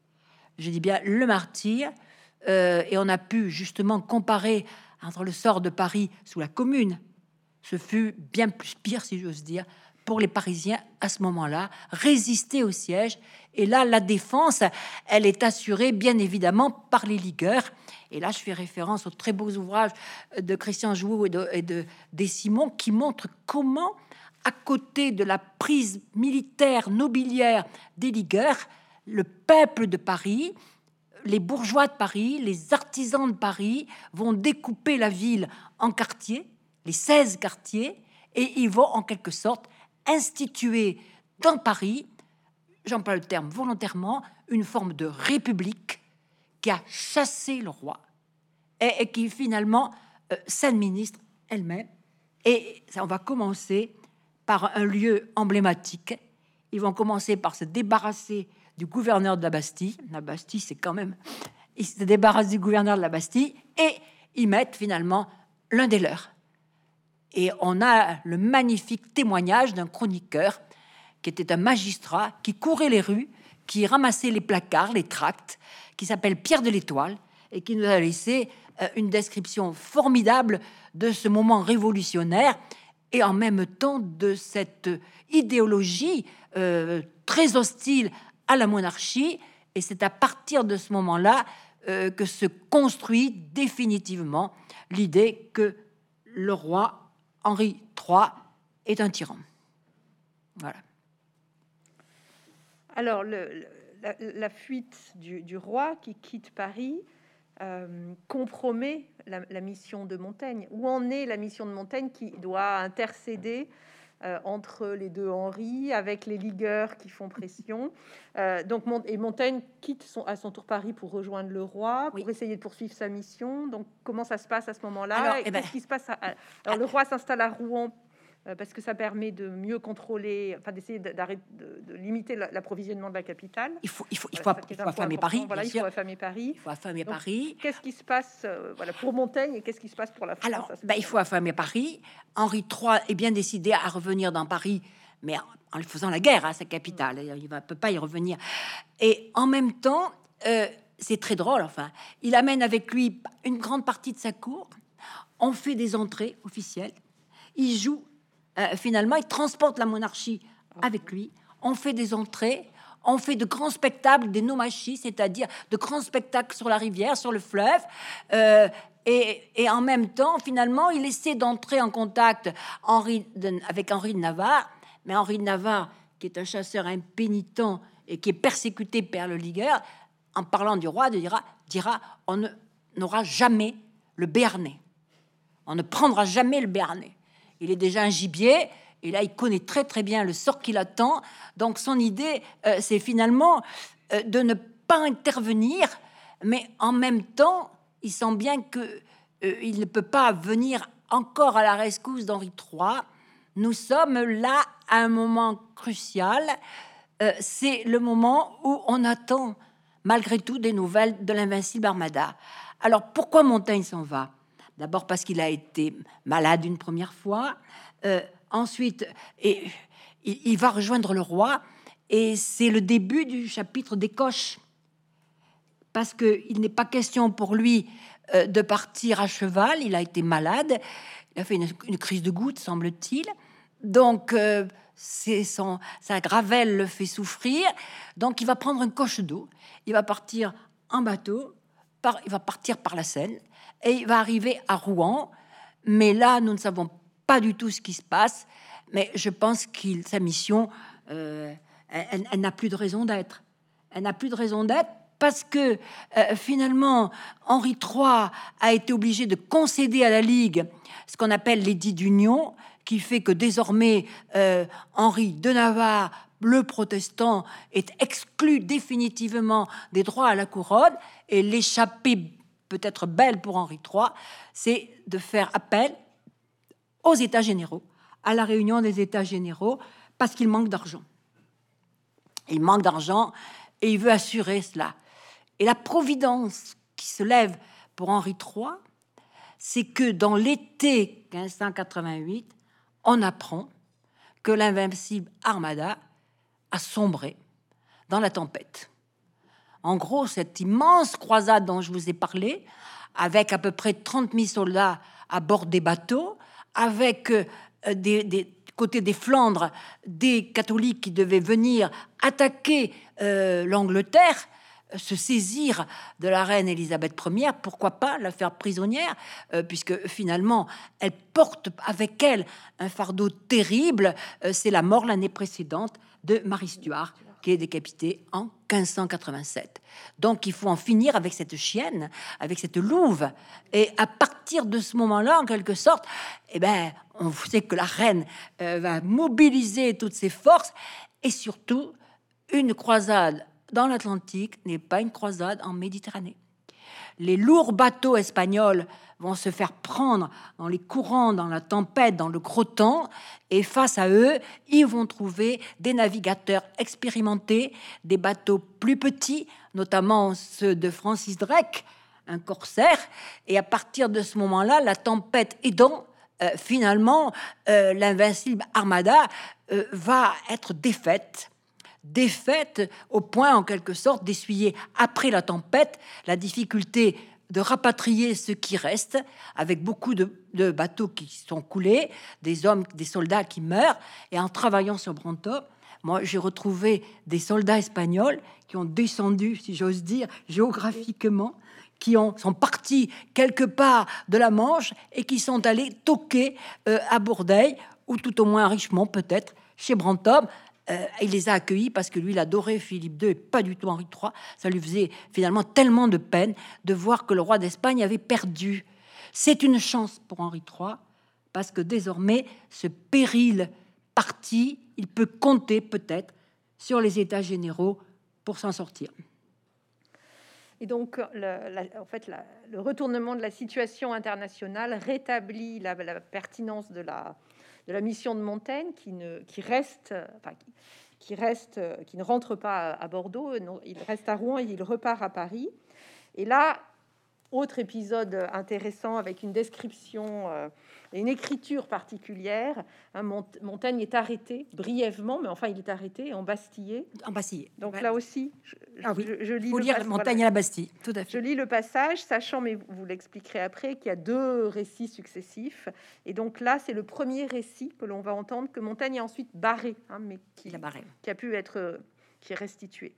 Je dis bien le martyre, et on a pu justement comparer entre le sort de Paris sous la Commune. Ce fut bien plus pire, si j'ose dire, pour les Parisiens à ce moment-là, résister au siège. Et là, la défense, elle est assurée, bien évidemment, par les ligueurs. Et là, je fais référence aux très beaux ouvrages de Christian Jouot et de Simon, qui montrent comment, à côté de la prise militaire nobiliaire des ligueurs, le peuple de Paris, les bourgeois de Paris, les artisans de Paris vont découper la ville en quartiers, les 16 quartiers, et ils vont en quelque sorte instituer dans Paris, j'emploie le terme volontairement, une forme de république qui a chassé le roi et qui finalement s'administre elle-même. Et ça, on va commencer par un lieu emblématique. Ils vont commencer par se débarrasser du gouverneur de la Bastille. La Bastille, c'est quand même... Ils se débarrassent du gouverneur de la Bastille et ils mettent finalement l'un des leurs. Et on a le magnifique témoignage d'un chroniqueur qui était un magistrat, qui courait les rues, qui ramassait les placards, les tracts, qui s'appelle Pierre de l'Étoile, et qui nous a laissé une description formidable de ce moment révolutionnaire et en même temps de cette idéologie très hostile à la monarchie. Et c'est à partir de ce moment-là que se construit définitivement l'idée que le roi Henri III est un tyran. Voilà. Alors, la fuite du roi qui quitte Paris compromet la mission de Montaigne. Où en est la mission de Montaigne qui doit intercéder entre les deux Henri, avec les ligueurs qui font pression. Et Montaigne quitte à son tour Paris pour rejoindre le roi, pour essayer de poursuivre sa mission. Donc, comment ça se passe à ce moment-là? Qu'est-ce qui se passe Alors, le roi s'installe à Rouen parce que ça permet de mieux contrôler, enfin d'essayer de limiter l'approvisionnement de la capitale. Il faut affamer Paris. Voilà, il faut affamer Paris. Il faut affamer Paris. Qu'est-ce qui se passe pour Montaigne et qu'est-ce qui se passe pour la France? Alors, il faut affamer Paris. Henri III est bien décidé à revenir dans Paris, mais en faisant la guerre à sa capitale. Il ne peut pas y revenir. Et en même temps, c'est très drôle, enfin, il amène avec lui une grande partie de sa cour. On fait des entrées officielles. Il joue. Finalement, il transporte la monarchie avec lui. On fait des entrées, on fait de grands spectacles, des nomachis, c'est-à-dire de grands spectacles sur la rivière, sur le fleuve. Et en même temps, finalement, il essaie d'entrer en contact avec Henri de Navarre. Mais Henri de Navarre, qui est un chasseur impénitent et qui est persécuté par le ligueur, en parlant du roi, dira on n'aura jamais le Béarnais. On ne prendra jamais le Béarnais. Il est déjà un gibier, et là, il connaît très, très bien le sort qui l'attend. Donc, son idée, c'est finalement de ne pas intervenir, mais en même temps, il sent bien qu'il ne peut pas venir encore à la rescousse d'Henri III. Nous sommes là à un moment crucial. C'est le moment où on attend, malgré tout, des nouvelles de l'invincible Armada. Alors, pourquoi Montaigne s'en va? D'abord parce qu'il a été malade une première fois. Ensuite, il va rejoindre le roi. Et c'est le début du chapitre des coches. Parce qu'il n'est pas question pour lui de partir à cheval. Il a été malade. Il a fait une crise de goutte, semble-t-il. Donc, sa gravelle le fait souffrir. Donc, il va prendre une coche d'eau. Il va partir en bateau. Il va partir par la Seine. Et il va arriver à Rouen. Mais là, nous ne savons pas du tout ce qui se passe. Mais je pense que sa mission, elle n'a plus de raison d'être. Elle n'a plus de raison d'être parce que finalement, Henri III a été obligé de concéder à la Ligue ce qu'on appelle l'édit d'union, qui fait que désormais, Henri de Navarre, le protestant, est exclu définitivement des droits à la couronne, et l'échappée peut-être belle pour Henri III, c'est de faire appel aux États généraux, à la réunion des États généraux, parce qu'il manque d'argent. Il manque d'argent et il veut assurer cela. Et la providence qui se lève pour Henri III, c'est que dans l'été 1588, on apprend que l'invincible Armada a sombré dans la tempête. En gros, cette immense croisade dont je vous ai parlé, avec à peu près 30 000 soldats à bord des bateaux, avec des côtés des Flandres, des catholiques qui devaient venir attaquer l'Angleterre, se saisir de la reine Élisabeth Ier, pourquoi pas la faire prisonnière, puisque finalement, elle porte avec elle un fardeau terrible. C'est la mort l'année précédente de Marie Stuart, qui est décapitée en 1587. Donc, il faut en finir avec cette chienne, avec cette louve. Et à partir de ce moment-là, en quelque sorte, on sait que la reine va mobiliser toutes ses forces, et surtout, une croisade dans l'Atlantique n'est pas une croisade en Méditerranée. Les lourds bateaux espagnols vont se faire prendre dans les courants, dans la tempête, dans le gros temps, et face à eux, ils vont trouver des navigateurs expérimentés, des bateaux plus petits, notamment ceux de Francis Drake, un corsaire, et à partir de ce moment-là, la tempête aidant, finalement, l'invincible Armada va être défaite au point, en quelque sorte, d'essuyer, après la tempête, la difficulté de rapatrier ce qui reste, avec beaucoup de bateaux qui sont coulés, des hommes, des soldats qui meurent. Et en travaillant sur Brantôme, moi, j'ai retrouvé des soldats espagnols qui ont descendu, si j'ose dire, géographiquement, qui sont partis quelque part de la Manche et qui sont allés toquer à Bourdeil, ou tout au moins à Richemont, peut-être, chez Brantôme. Il les a accueillis parce que lui, il adorait Philippe II et pas du tout Henri III. Ça lui faisait finalement tellement de peine de voir que le roi d'Espagne avait perdu. C'est une chance pour Henri III parce que désormais, ce péril parti, il peut compter peut-être sur les États généraux pour s'en sortir. Et donc, le retournement de la situation internationale rétablit la pertinence de la mission de Montaigne, qui ne rentre pas à Bordeaux. Non, il reste à Rouen et il repart à Paris. Et là, autre épisode intéressant avec une description et une écriture particulière. Montaigne est arrêté brièvement, mais enfin il est arrêté, embastillé. Donc ouais. Là aussi, je lis Montaigne à la Bastille, tout à fait. Je lis le passage, sachant, mais vous l'expliquerez après, qu'il y a deux récits successifs. Et donc là, c'est le premier récit que l'on va entendre, que Montaigne a ensuite barré, mais qui est restitué.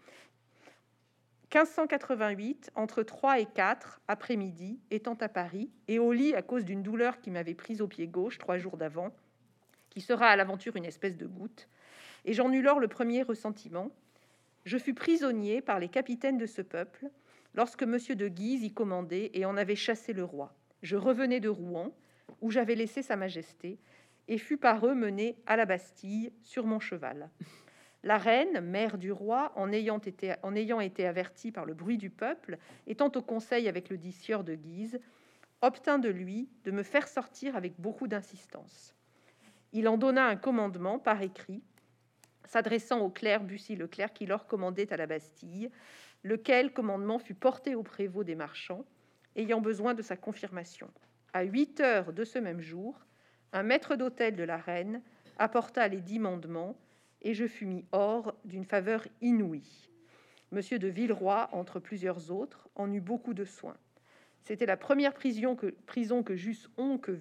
1588, entre 3 et 4 après-midi, étant à Paris, et au lit à cause d'une douleur qui m'avait prise au pied gauche 3 jours d'avant, qui sera à l'aventure une espèce de goutte, et j'en eus lors le premier ressentiment. Je fus prisonnier par les capitaines de ce peuple, lorsque monsieur de Guise y commandait et en avait chassé le roi. Je revenais de Rouen, où j'avais laissé sa majesté, et fus par eux mené à la Bastille sur mon cheval. La reine, mère du roi, en ayant été avertie par le bruit du peuple, étant au conseil avec le dit sieur de Guise, obtint de lui de me faire sortir avec beaucoup d'insistance. Il en donna un commandement par écrit, s'adressant au clerc Bussy-Leclerc qui leur commandait à la Bastille, lequel commandement fut porté au prévôt des marchands, ayant besoin de sa confirmation. À 8 heures de ce même jour, un maître d'hôtel de la reine apporta les 10 mandements, et je fus mis hors d'une faveur inouïe. Monsieur de Villeroy, entre plusieurs autres, en eut beaucoup de soin. C'était la première prison que j'eusse vue,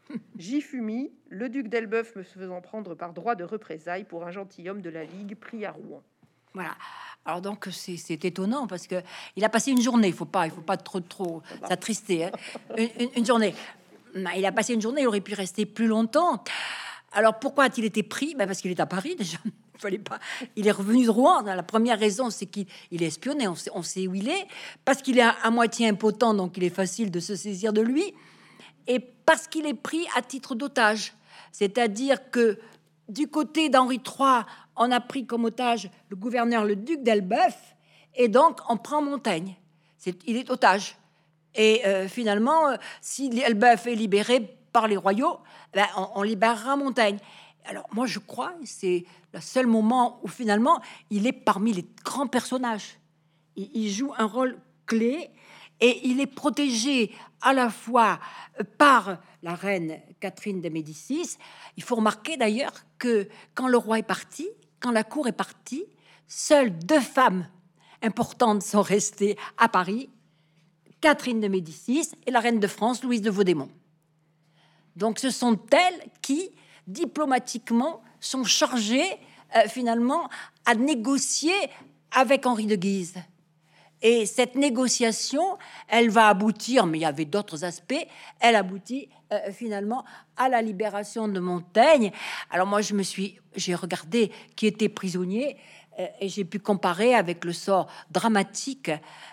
J'y fus mis, le duc d'Elbeuf me faisant prendre par droit de représailles pour un gentilhomme de la Ligue pris à Rouen. Voilà. Alors donc c'est étonnant parce que il a passé une journée. Il faut pas trop s'attrister. Hein. Une journée. Il a passé une journée. Il aurait pu rester plus longtemps. Alors pourquoi a-t-il été pris? Ben parce qu'il est à Paris déjà. Il fallait pas. Il est revenu de Rouen. La première raison, c'est qu'il est espionné. On sait où il est. Parce qu'il est à moitié impotent, donc il est facile de se saisir de lui. Et parce qu'il est pris à titre d'otage. C'est-à-dire que du côté d'Henri III, on a pris comme otage le gouverneur, le duc d'Elbeuf, et donc on prend Montaigne. Il est otage. Et finalement, si Elbeuf est libéré par les royaux, ben, on libérera Montaigne. Alors moi, je crois, c'est le seul moment où finalement, il est parmi les grands personnages. Il joue un rôle clé et il est protégé à la fois par la reine Catherine de Médicis. Il faut remarquer d'ailleurs que quand le roi est parti, quand la cour est partie, seules 2 femmes importantes sont restées à Paris, Catherine de Médicis et la reine de France, Louise de Vaudémont. Donc ce sont elles qui, diplomatiquement, sont chargées finalement à négocier avec Henri de Guise. Et cette négociation, elle va aboutir, mais il y avait d'autres aspects, elle aboutit finalement à la libération de Montaigne. Alors moi, j'ai regardé qui était prisonnier et j'ai pu comparer avec le sort dramatique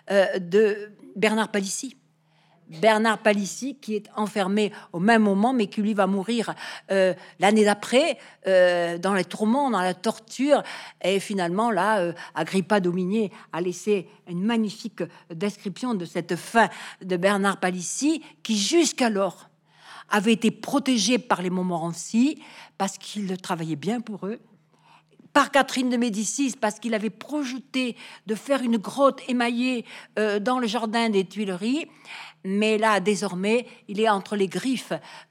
de Bernard Palissy. Bernard Palissy qui est enfermé au même moment, mais qui lui va mourir l'année d'après dans les tourments, dans la torture. Et finalement, là, Agrippa Dominier a laissé une magnifique description de cette fin de Bernard Palissy, qui jusqu'alors avait été protégé par les Montmorency parce qu'il travaillait bien pour eux, par Catherine de Médicis parce qu'il avait projeté de faire une grotte émaillée dans le jardin des Tuileries. Mais là, désormais, il est entre les griffes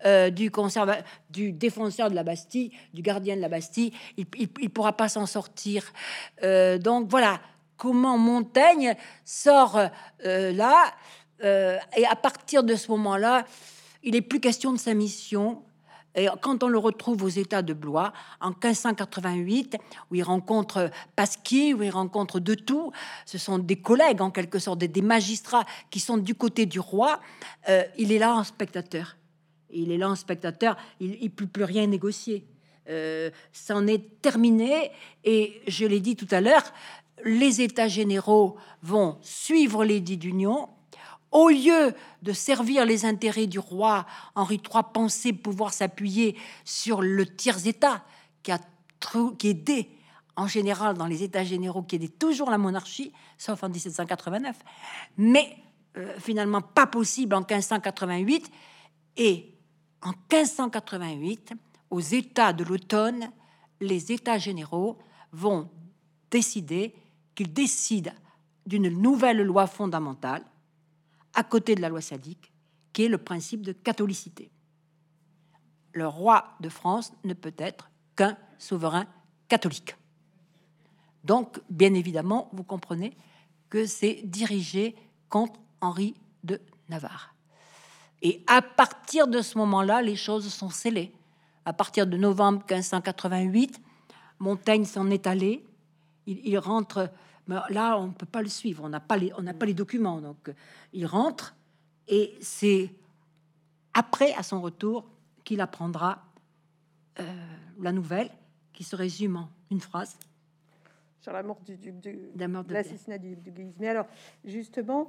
du défenseur de la Bastille, du gardien de la Bastille. Il pourra pas s'en sortir. Donc voilà comment Montaigne sort là. Et à partir de ce moment-là, il n'est plus question de sa mission. Et quand on le retrouve aux États de Blois en 1588, où il rencontre Pasquier, où il rencontre de tout, ce sont des collègues en quelque sorte, des magistrats qui sont du côté du roi. Il est là en spectateur. Il est là en spectateur. Il ne peut plus rien négocier. C'en est terminé. Et je l'ai dit tout à l'heure, les États généraux vont suivre l'édit d'union. Au lieu de servir les intérêts du roi, Henri III pensait pouvoir s'appuyer sur le tiers-état qui aidait en général dans les États généraux, qui aidait toujours la monarchie, sauf en 1789, mais finalement pas possible en 1588. Et en 1588, aux États de l'automne, les États généraux vont décider qu'ils décident d'une nouvelle loi fondamentale à côté de la loi salique, qui est le principe de catholicité. Le roi de France ne peut être qu'un souverain catholique. Donc, bien évidemment, vous comprenez que c'est dirigé contre Henri de Navarre. Et à partir de ce moment-là, les choses sont scellées. À partir de novembre 1588, Montaigne s'en est allé. Il rentre... Mais là, on ne peut pas le suivre, on n'a pas les documents. Donc, il rentre et c'est après, à son retour, qu'il apprendra la nouvelle qui se résume en une phrase. Sur la mort de l'assassinat du Guise. Mais alors, justement,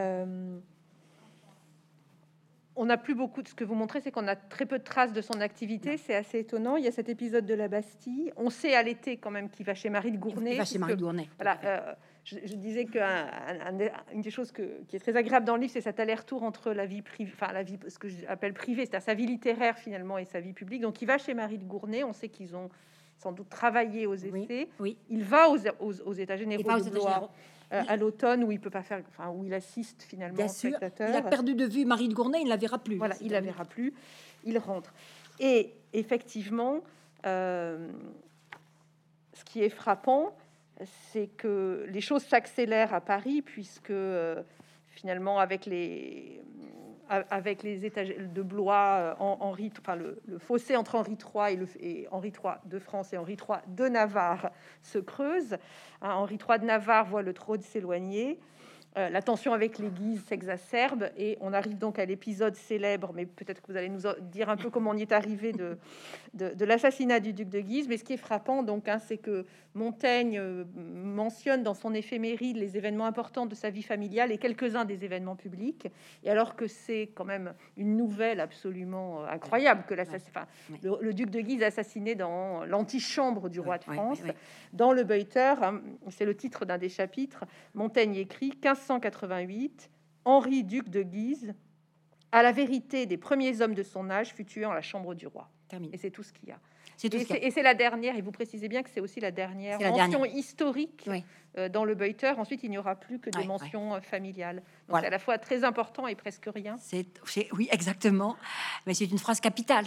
on n'a plus beaucoup de ce que vous montrez, c'est qu'on a très peu de traces de son activité. C'est assez étonnant. Il y a cet épisode de la Bastille. On sait à l'été quand même qu'il va chez Marie de Gournay. Il va chez Marie de Gournay. Voilà. Je disais qu'une des choses qui est très agréable dans le livre, c'est cet aller-retour entre la vie privée, enfin la vie, ce que j'appelle privée, c'est-à-dire sa vie littéraire finalement et sa vie publique. Donc il va chez Marie de Gournay. On sait qu'ils ont sans doute travaillé aux essais. Oui. Il va aux États généraux de Blois à l'automne où il peut pas faire, enfin où il assiste finalement. Bien sûr, il a perdu de vue Marie de Gournay, il ne la verra plus. Voilà, il la verra plus. Il rentre et effectivement, ce qui est frappant, c'est que les choses s'accélèrent à Paris puisque finalement avec les étages de Blois, le fossé entre Henri III et Henri III de France et Henri III de Navarre se creuse. Henri III de Navarre voit le trône s'éloigner. La tension avec les Guises s'exacerbe et on arrive donc à l'épisode célèbre, mais peut-être que vous allez nous dire un peu comment on y est arrivé de l'assassinat du duc de Guise. Mais ce qui est frappant, donc, c'est que Montaigne mentionne dans son éphéméride les événements importants de sa vie familiale et quelques-uns des événements publics. Et alors que c'est quand même une nouvelle absolument incroyable que le duc de Guise assassiné dans l'antichambre du roi de France, dans le Beuter, c'est le titre d'un des chapitres, Montaigne écrit 1588, Henri, duc de Guise, à la vérité des premiers hommes de son âge, fut tué en la chambre du roi. Terminé. Et c'est tout ce qu'il y a. Et c'est la dernière, et vous précisez bien que c'est aussi la dernière mention historique dans le Beuter. Ensuite, il n'y aura plus que des mentions familiales. Donc c'est à la fois très important et presque rien. Oui, exactement. Mais c'est une phrase capitale.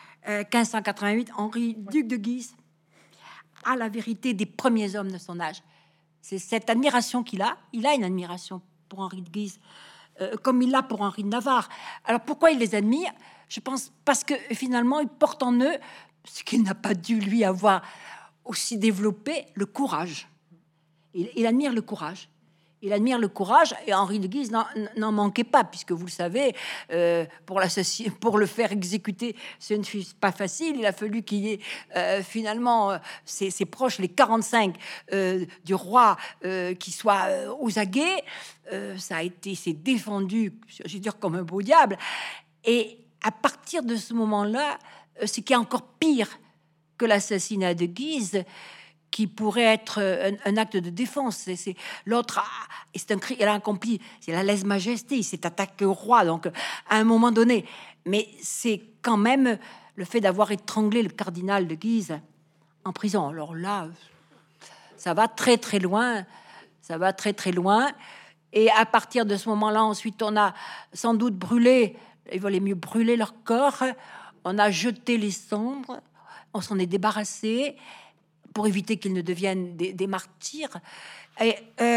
1588, Henri, duc de Guise, à la vérité des premiers hommes de son âge. C'est cette admiration qu'il a. Il a une admiration pour Henri de Guise, comme il l'a pour Henri de Navarre. Alors pourquoi il les admire? Je pense parce que finalement, ils portent en eux ce qu'il n'a pas dû lui avoir aussi développé, le courage. Il admire le courage. Il admire le courage, et Henri de Guise n'en manquait pas, puisque vous le savez, pour le faire exécuter, ce ne fut pas facile. Il a fallu qu'il y ait finalement ses proches, les 45 du roi, qui soient aux aguets. C'est défendu, je veux dire, comme un beau diable. Et à partir de ce moment-là, ce qui est encore pire que l'assassinat de Guise, qui pourrait être un acte de défense. C'est l'autre, et c'est un cri, elle a accompli, c'est la lèse-majesté, il s'est attaqué au roi, donc à un moment donné. Mais c'est quand même le fait d'avoir étranglé le cardinal de Guise en prison. Alors là, ça va très très loin, ça va très très loin. Et à partir de ce moment-là, ensuite, on a sans doute brûlé, il valait mieux brûler leur corps, on a jeté les cendres, on s'en est débarrassé, pour éviter qu'ils ne deviennent des martyrs. Et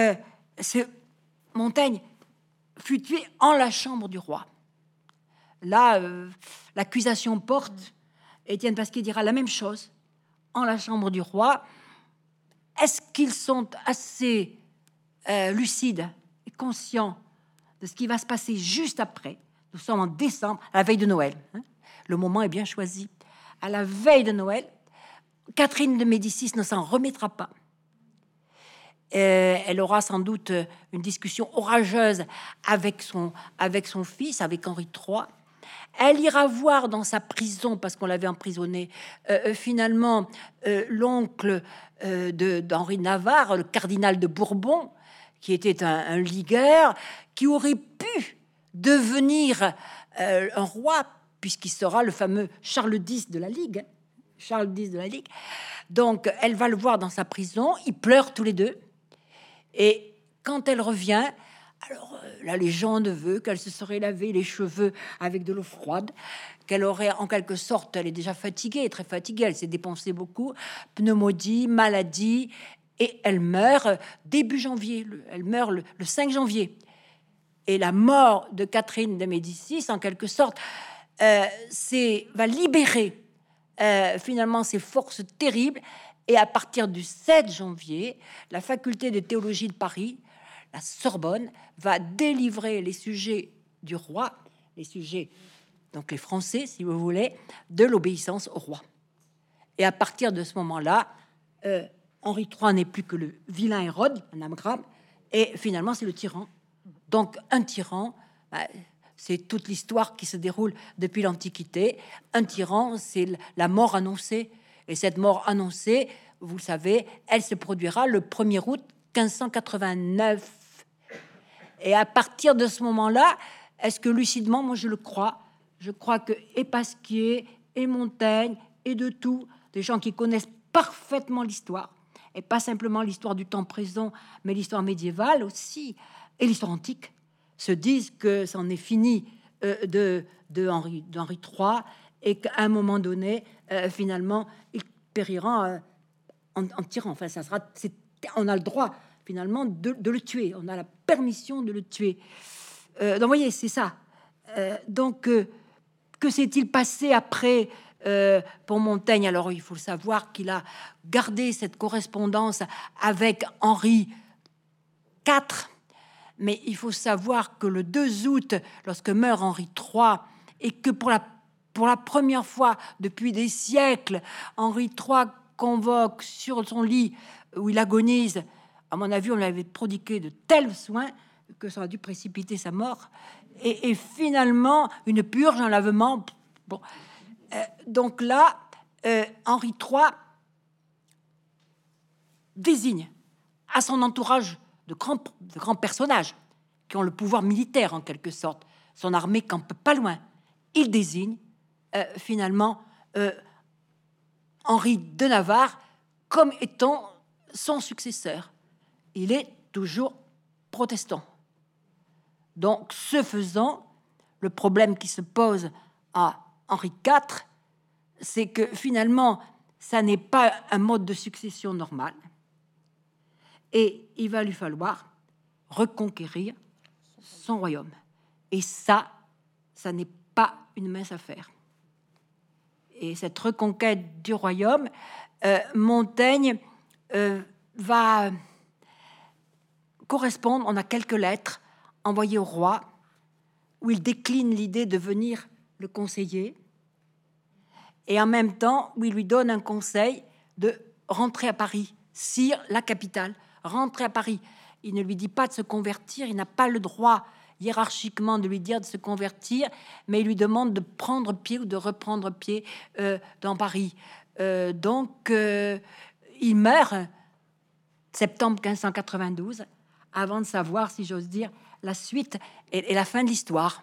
Montaigne fut tué en la chambre du roi. Là, l'accusation porte, Étienne Pasquier dira la même chose, en la chambre du roi. Est-ce qu'ils sont assez lucides et conscients de ce qui va se passer juste après? Nous sommes en décembre, à la veille de Noël. Le moment est bien choisi. À la veille de Noël, Catherine de Médicis ne s'en remettra pas. Elle aura sans doute une discussion orageuse avec son fils, avec Henri III. Elle ira voir dans sa prison, parce qu'on l'avait emprisonné, finalement, l'oncle d'Henri de Navarre, le cardinal de Bourbon, qui était un ligueur, qui aurait pu devenir un roi, puisqu'il sera le fameux Charles X de la Ligue. Charles X de la Ligue. Donc, elle va le voir dans sa prison. Ils pleurent tous les deux. Et quand elle revient, alors la légende veut qu'elle se serait lavé les cheveux avec de l'eau froide, qu'elle aurait en quelque sorte, elle est déjà fatiguée, très fatiguée, elle s'est dépensée beaucoup, pneumodie, maladie, et elle meurt début janvier. Elle meurt le 5 janvier. Et la mort de Catherine de Médicis, en quelque sorte, va libérer finalement ces forces terribles. Et à partir du 7 janvier, la faculté de théologie de Paris, la Sorbonne, va délivrer les sujets du roi, les sujets, donc les Français, si vous voulez, de l'obéissance au roi. Et à partir de ce moment-là, Henri III n'est plus que le vilain Hérode, un anagramme, et finalement c'est le tyran. Donc un tyran, c'est toute l'histoire qui se déroule depuis l'Antiquité. Un tyran, c'est la mort annoncée. Et cette mort annoncée, vous le savez, elle se produira le 1er août 1589. Et à partir de ce moment-là, est-ce que lucidement, moi je le crois, je crois que et Pasquier, et Montaigne, et de tout, des gens qui connaissent parfaitement l'histoire, et pas simplement l'histoire du temps présent, mais l'histoire médiévale aussi, et l'histoire antique, se disent que c'en est fini d'Henri III, et qu'à un moment donné, finalement, il périra en tyran. Enfin, ça sera, on a le droit finalement de le tuer. On a la permission de le tuer. Donc, vous voyez, c'est ça. Donc, que s'est-il passé après pour Montaigne? Alors, il faut le savoir qu'il a gardé cette correspondance avec Henri IV, mais il faut savoir que le 2 août, lorsque meurt Henri III, et que pour la première fois depuis des siècles, Henri III convoque sur son lit où il agonise, à mon avis, on l'avait prodigué de tels soins que ça a dû précipiter sa mort, et finalement une purge, un lavement. Bon, donc là, Henri III désigne à son entourage de grands personnages qui ont le pouvoir militaire en quelque sorte. Son armée campe pas loin. Il désigne finalement Henri de Navarre comme étant son successeur. Il est toujours protestant. Donc, ce faisant, le problème qui se pose à Henri IV, c'est que finalement, ça n'est pas un mode de succession normal. Et il va lui falloir reconquérir son royaume. Et ça n'est pas une mince affaire. Et cette reconquête du royaume, Montaigne va correspondre, on a quelques lettres envoyées au roi, où il décline l'idée de venir le conseiller, et en même temps où il lui donne un conseil de rentrer à Paris, sire, la capitale, rentrer à Paris. Il ne lui dit pas de se convertir, il n'a pas le droit hiérarchiquement de lui dire de se convertir, mais il lui demande de prendre pied ou de reprendre pied dans Paris. Donc, il meurt septembre 1592, avant de savoir, si j'ose dire, la suite et la fin de l'histoire.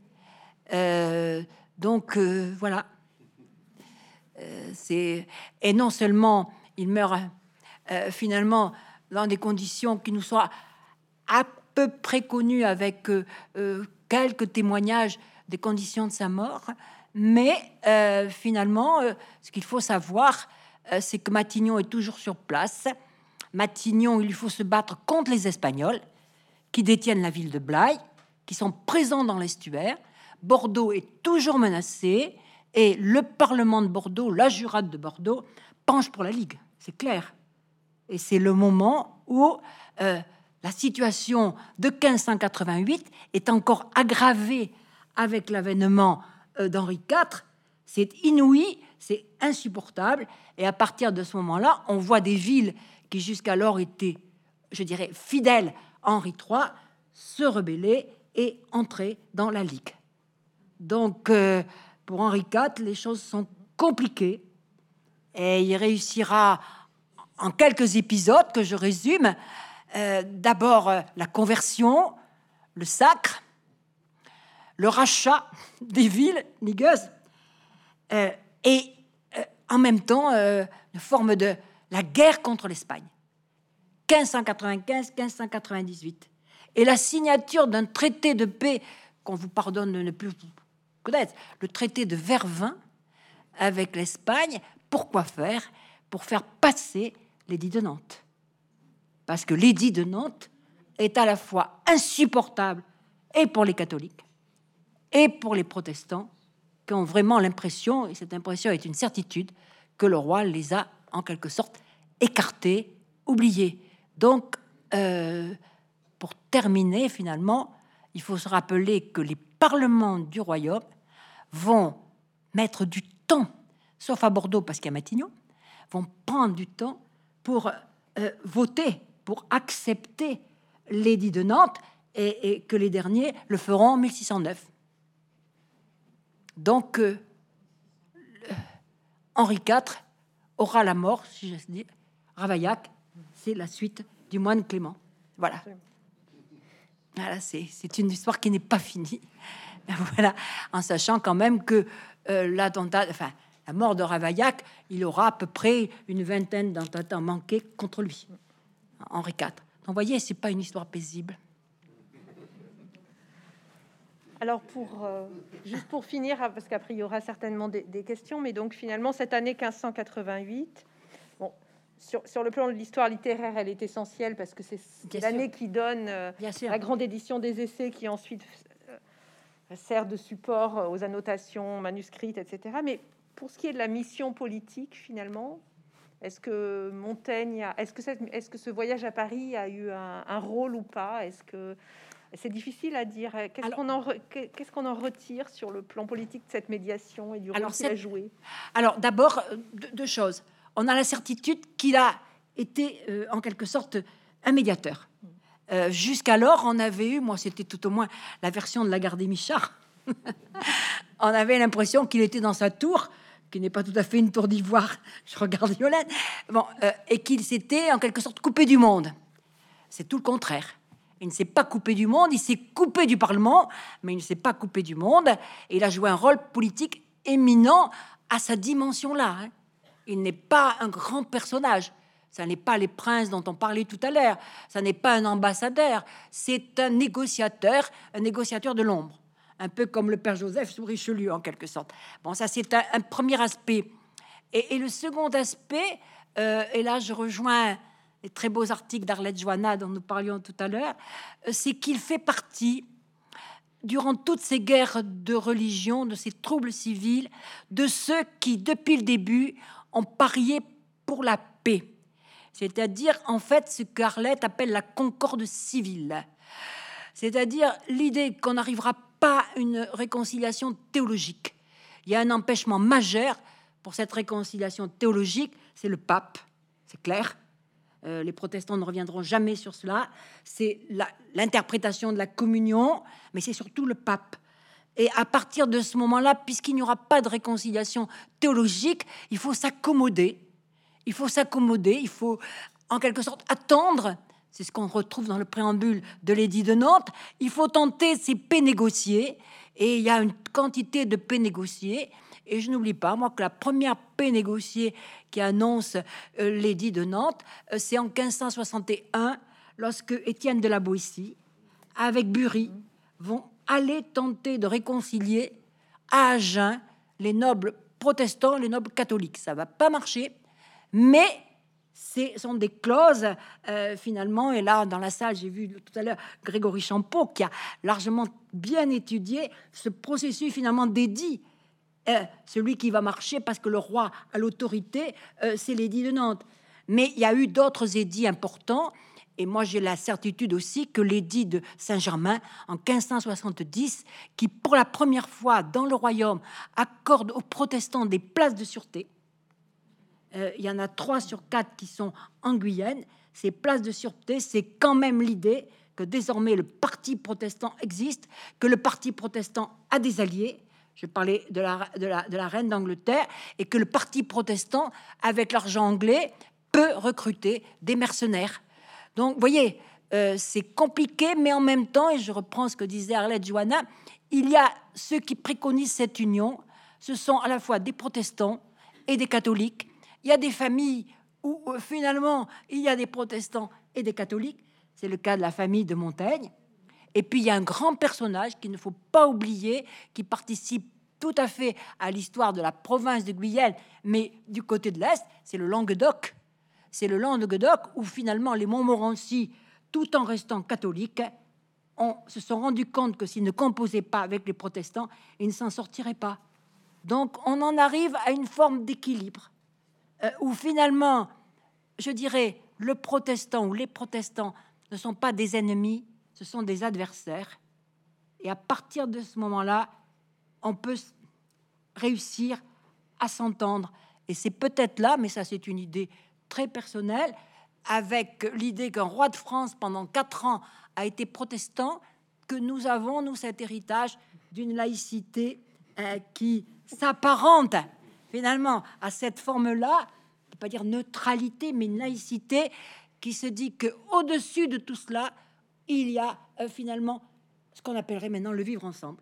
Donc, voilà. Et non seulement il meurt finalement dans des conditions qui nous soient à peu près connues, avec quelques témoignages des conditions de sa mort, mais finalement, ce qu'il faut savoir, c'est que Matignon est toujours sur place. Matignon, il lui faut se battre contre les Espagnols qui détiennent la ville de Blaye, qui sont présents dans l'estuaire. Bordeaux est toujours menacé, et le Parlement de Bordeaux, la jurade de Bordeaux, penche pour la Ligue, c'est clair. Et c'est le moment où la situation de 1588 est encore aggravée avec l'avènement d'Henri IV. C'est inouï, c'est insupportable. Et à partir de ce moment-là, on voit des villes qui jusqu'alors étaient, je dirais, fidèles à Henri III, se rebeller et entrer dans la Ligue. Donc, pour Henri IV, les choses sont compliquées. Et il réussira en quelques épisodes que je résume. D'abord, la conversion, le sacre, le rachat des villes ligueuses, et en même temps, une forme de la guerre contre l'Espagne. 1595-1598. Et la signature d'un traité de paix qu'on vous pardonne de ne plus connaître, le traité de Vervins avec l'Espagne. Pourquoi faire? Pour faire passer l'édit de Nantes. Parce que l'édit de Nantes est à la fois insupportable et pour les catholiques et pour les protestants, qui ont vraiment l'impression, et cette impression est une certitude, que le roi les a en quelque sorte écartés, oubliés. Donc, pour terminer, finalement, il faut se rappeler que les parlements du royaume vont mettre du temps, sauf à Bordeaux parce qu'il y a Matignon, vont prendre du temps pour voter, pour accepter l'édit de Nantes, et que les derniers le feront en 1609. Donc, Henri IV aura la mort, si je dis, Ravaillac, c'est la suite du moine Clément. Voilà. Voilà, c'est une histoire qui n'est pas finie. Voilà, en sachant quand même que l'attentat, enfin, la mort de Ravaillac, il aura à peu près une vingtaine d'attentats manqués contre lui, Henri IV. Donc, vous voyez, c'est pas une histoire paisible. Alors, juste pour finir, parce qu'après, il y aura certainement des questions, mais donc, finalement, cette année 1588, bon, sur le plan de l'histoire littéraire, elle est essentielle, parce que c'est l'année qui donne la grande édition des essais, qui ensuite sert de support aux annotations manuscrites, etc. Mais pour ce qui est de la mission politique, finalement, est-ce que Montaigne, est-ce que ce voyage à Paris a eu un rôle ou pas? Est-ce que c'est difficile à dire? Qu'est-ce qu'on en retire sur le plan politique de cette médiation et du rôle qu'il a joué? Alors d'abord, deux choses. On a la certitude qu'il a été en quelque sorte un médiateur. Jusqu'alors, on avait eu, moi c'était tout au moins la version de Lagardé Michard, on avait l'impression qu'il était dans sa tour, qui n'est pas tout à fait une tour d'ivoire, je regarde Violaine, bon, et qu'il s'était en quelque sorte coupé du monde. C'est tout le contraire. Il ne s'est pas coupé du monde, il s'est coupé du Parlement, mais il ne s'est pas coupé du monde, et il a joué un rôle politique éminent à sa dimension-là. Hein. Il n'est pas un grand personnage. Ça n'est pas les princes dont on parlait tout à l'heure. Ça n'est pas un ambassadeur. C'est un négociateur de l'ombre. Un peu comme le père Joseph sous Richelieu, en quelque sorte. Bon, ça, c'est un premier aspect. Et le second aspect, et là, je rejoins les très beaux articles d'Arlette Joanna dont nous parlions tout à l'heure, c'est qu'il fait partie, durant toutes ces guerres de religion, de ces troubles civils, de ceux qui, depuis le début, ont parié pour la paix. C'est-à-dire, en fait, ce qu'Arlette appelle la concorde civile. C'est-à-dire l'idée qu'on n'arrivera pas à une réconciliation théologique. Il y a un empêchement majeur pour cette réconciliation théologique, c'est le pape, c'est clair. Les protestants ne reviendront jamais sur cela. C'est l'interprétation de la communion, mais c'est surtout le pape. Et à partir de ce moment-là, puisqu'il n'y aura pas de réconciliation théologique, il faut s'accommoder. Il faut en quelque sorte attendre, c'est ce qu'on retrouve dans le préambule de l'édit de Nantes, il faut tenter ces paix négociées, et il y a une quantité de paix négociées, et je n'oublie pas, moi, que la première paix négociée qui annonce l'édit de Nantes, c'est en 1561, lorsque Étienne de la Boétie, avec Bury, vont aller tenter de réconcilier à Agen les nobles protestants, les nobles catholiques. Ça va pas marcher. Mais ce sont des clauses, finalement, et là, dans la salle, j'ai vu tout à l'heure Grégory Champeau, qui a largement bien étudié ce processus, finalement, d'édit. Celui qui va marcher parce que le roi a l'autorité, c'est l'édit de Nantes. Mais il y a eu d'autres édits importants, et moi, j'ai la certitude aussi que l'édit de Saint-Germain, en 1570, qui, pour la première fois dans le royaume, accorde aux protestants des places de sûreté. Il y en a 3 sur 4 qui sont en Guyane. Ces places de sûreté, c'est quand même l'idée que désormais le parti protestant existe, que le parti protestant a des alliés. Je parlais de la reine d'Angleterre, et que le parti protestant, avec l'argent anglais, peut recruter des mercenaires. Donc, vous voyez, c'est compliqué, mais en même temps, et je reprends ce que disait Arlette Joanna, il y a ceux qui préconisent cette union. Ce sont à la fois des protestants et des catholiques. Il y a des familles où finalement il y a des protestants et des catholiques. C'est le cas de la famille de Montaigne. Et puis il y a un grand personnage qu'il ne faut pas oublier, qui participe tout à fait à l'histoire de la province de Guyenne, mais du côté de l'Est, c'est le Languedoc. C'est le Languedoc où finalement les Montmorency, tout en restant catholiques, se sont rendus compte que s'ils ne composaient pas avec les protestants, ils ne s'en sortiraient pas. Donc on en arrive à une forme d'équilibre. Où finalement, je dirais, le protestant ou les protestants ne sont pas des ennemis, ce sont des adversaires. Et à partir de ce moment-là, on peut réussir à s'entendre. Et c'est peut-être là, mais ça c'est une idée très personnelle, avec l'idée qu'un roi de France pendant 4 ans a été protestant, que nous avons, nous, cet héritage d'une laïcité qui s'apparente finalement à cette forme-là, ne pas dire neutralité, mais une laïcité qui se dit que au-dessus de tout cela, il y a finalement ce qu'on appellerait maintenant le vivre ensemble.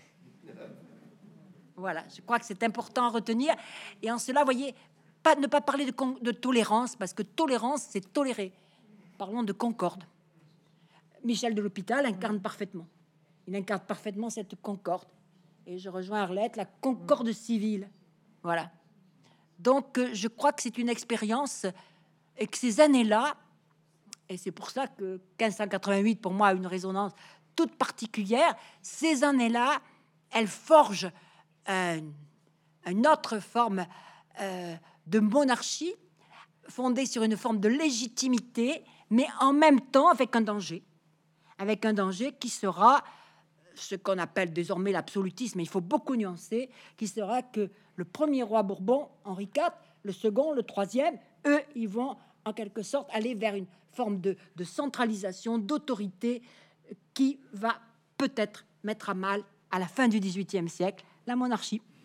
Voilà, je crois que c'est important à retenir. Et en cela, voyez, ne pas parler de tolérance, parce que tolérance, c'est tolérer. Parlons de concorde. Michel de l'Hôpital incarne parfaitement. Il incarne parfaitement cette concorde. Et je rejoins Arlette, la concorde civile. Voilà. Donc, je crois que c'est une expérience et que ces années-là, et c'est pour ça que 1588, pour moi, a une résonance toute particulière, ces années-là elle forge une autre forme de monarchie fondée sur une forme de légitimité, mais en même temps avec un danger qui sera ce qu'on appelle désormais l'absolutisme, mais il faut beaucoup nuancer, qui sera que le premier roi Bourbon, Henri IV, le second, le troisième, eux, ils vont en quelque sorte aller vers une forme de centralisation, d'autorité qui va peut-être mettre à mal, à la fin du XVIIIe siècle, la monarchie.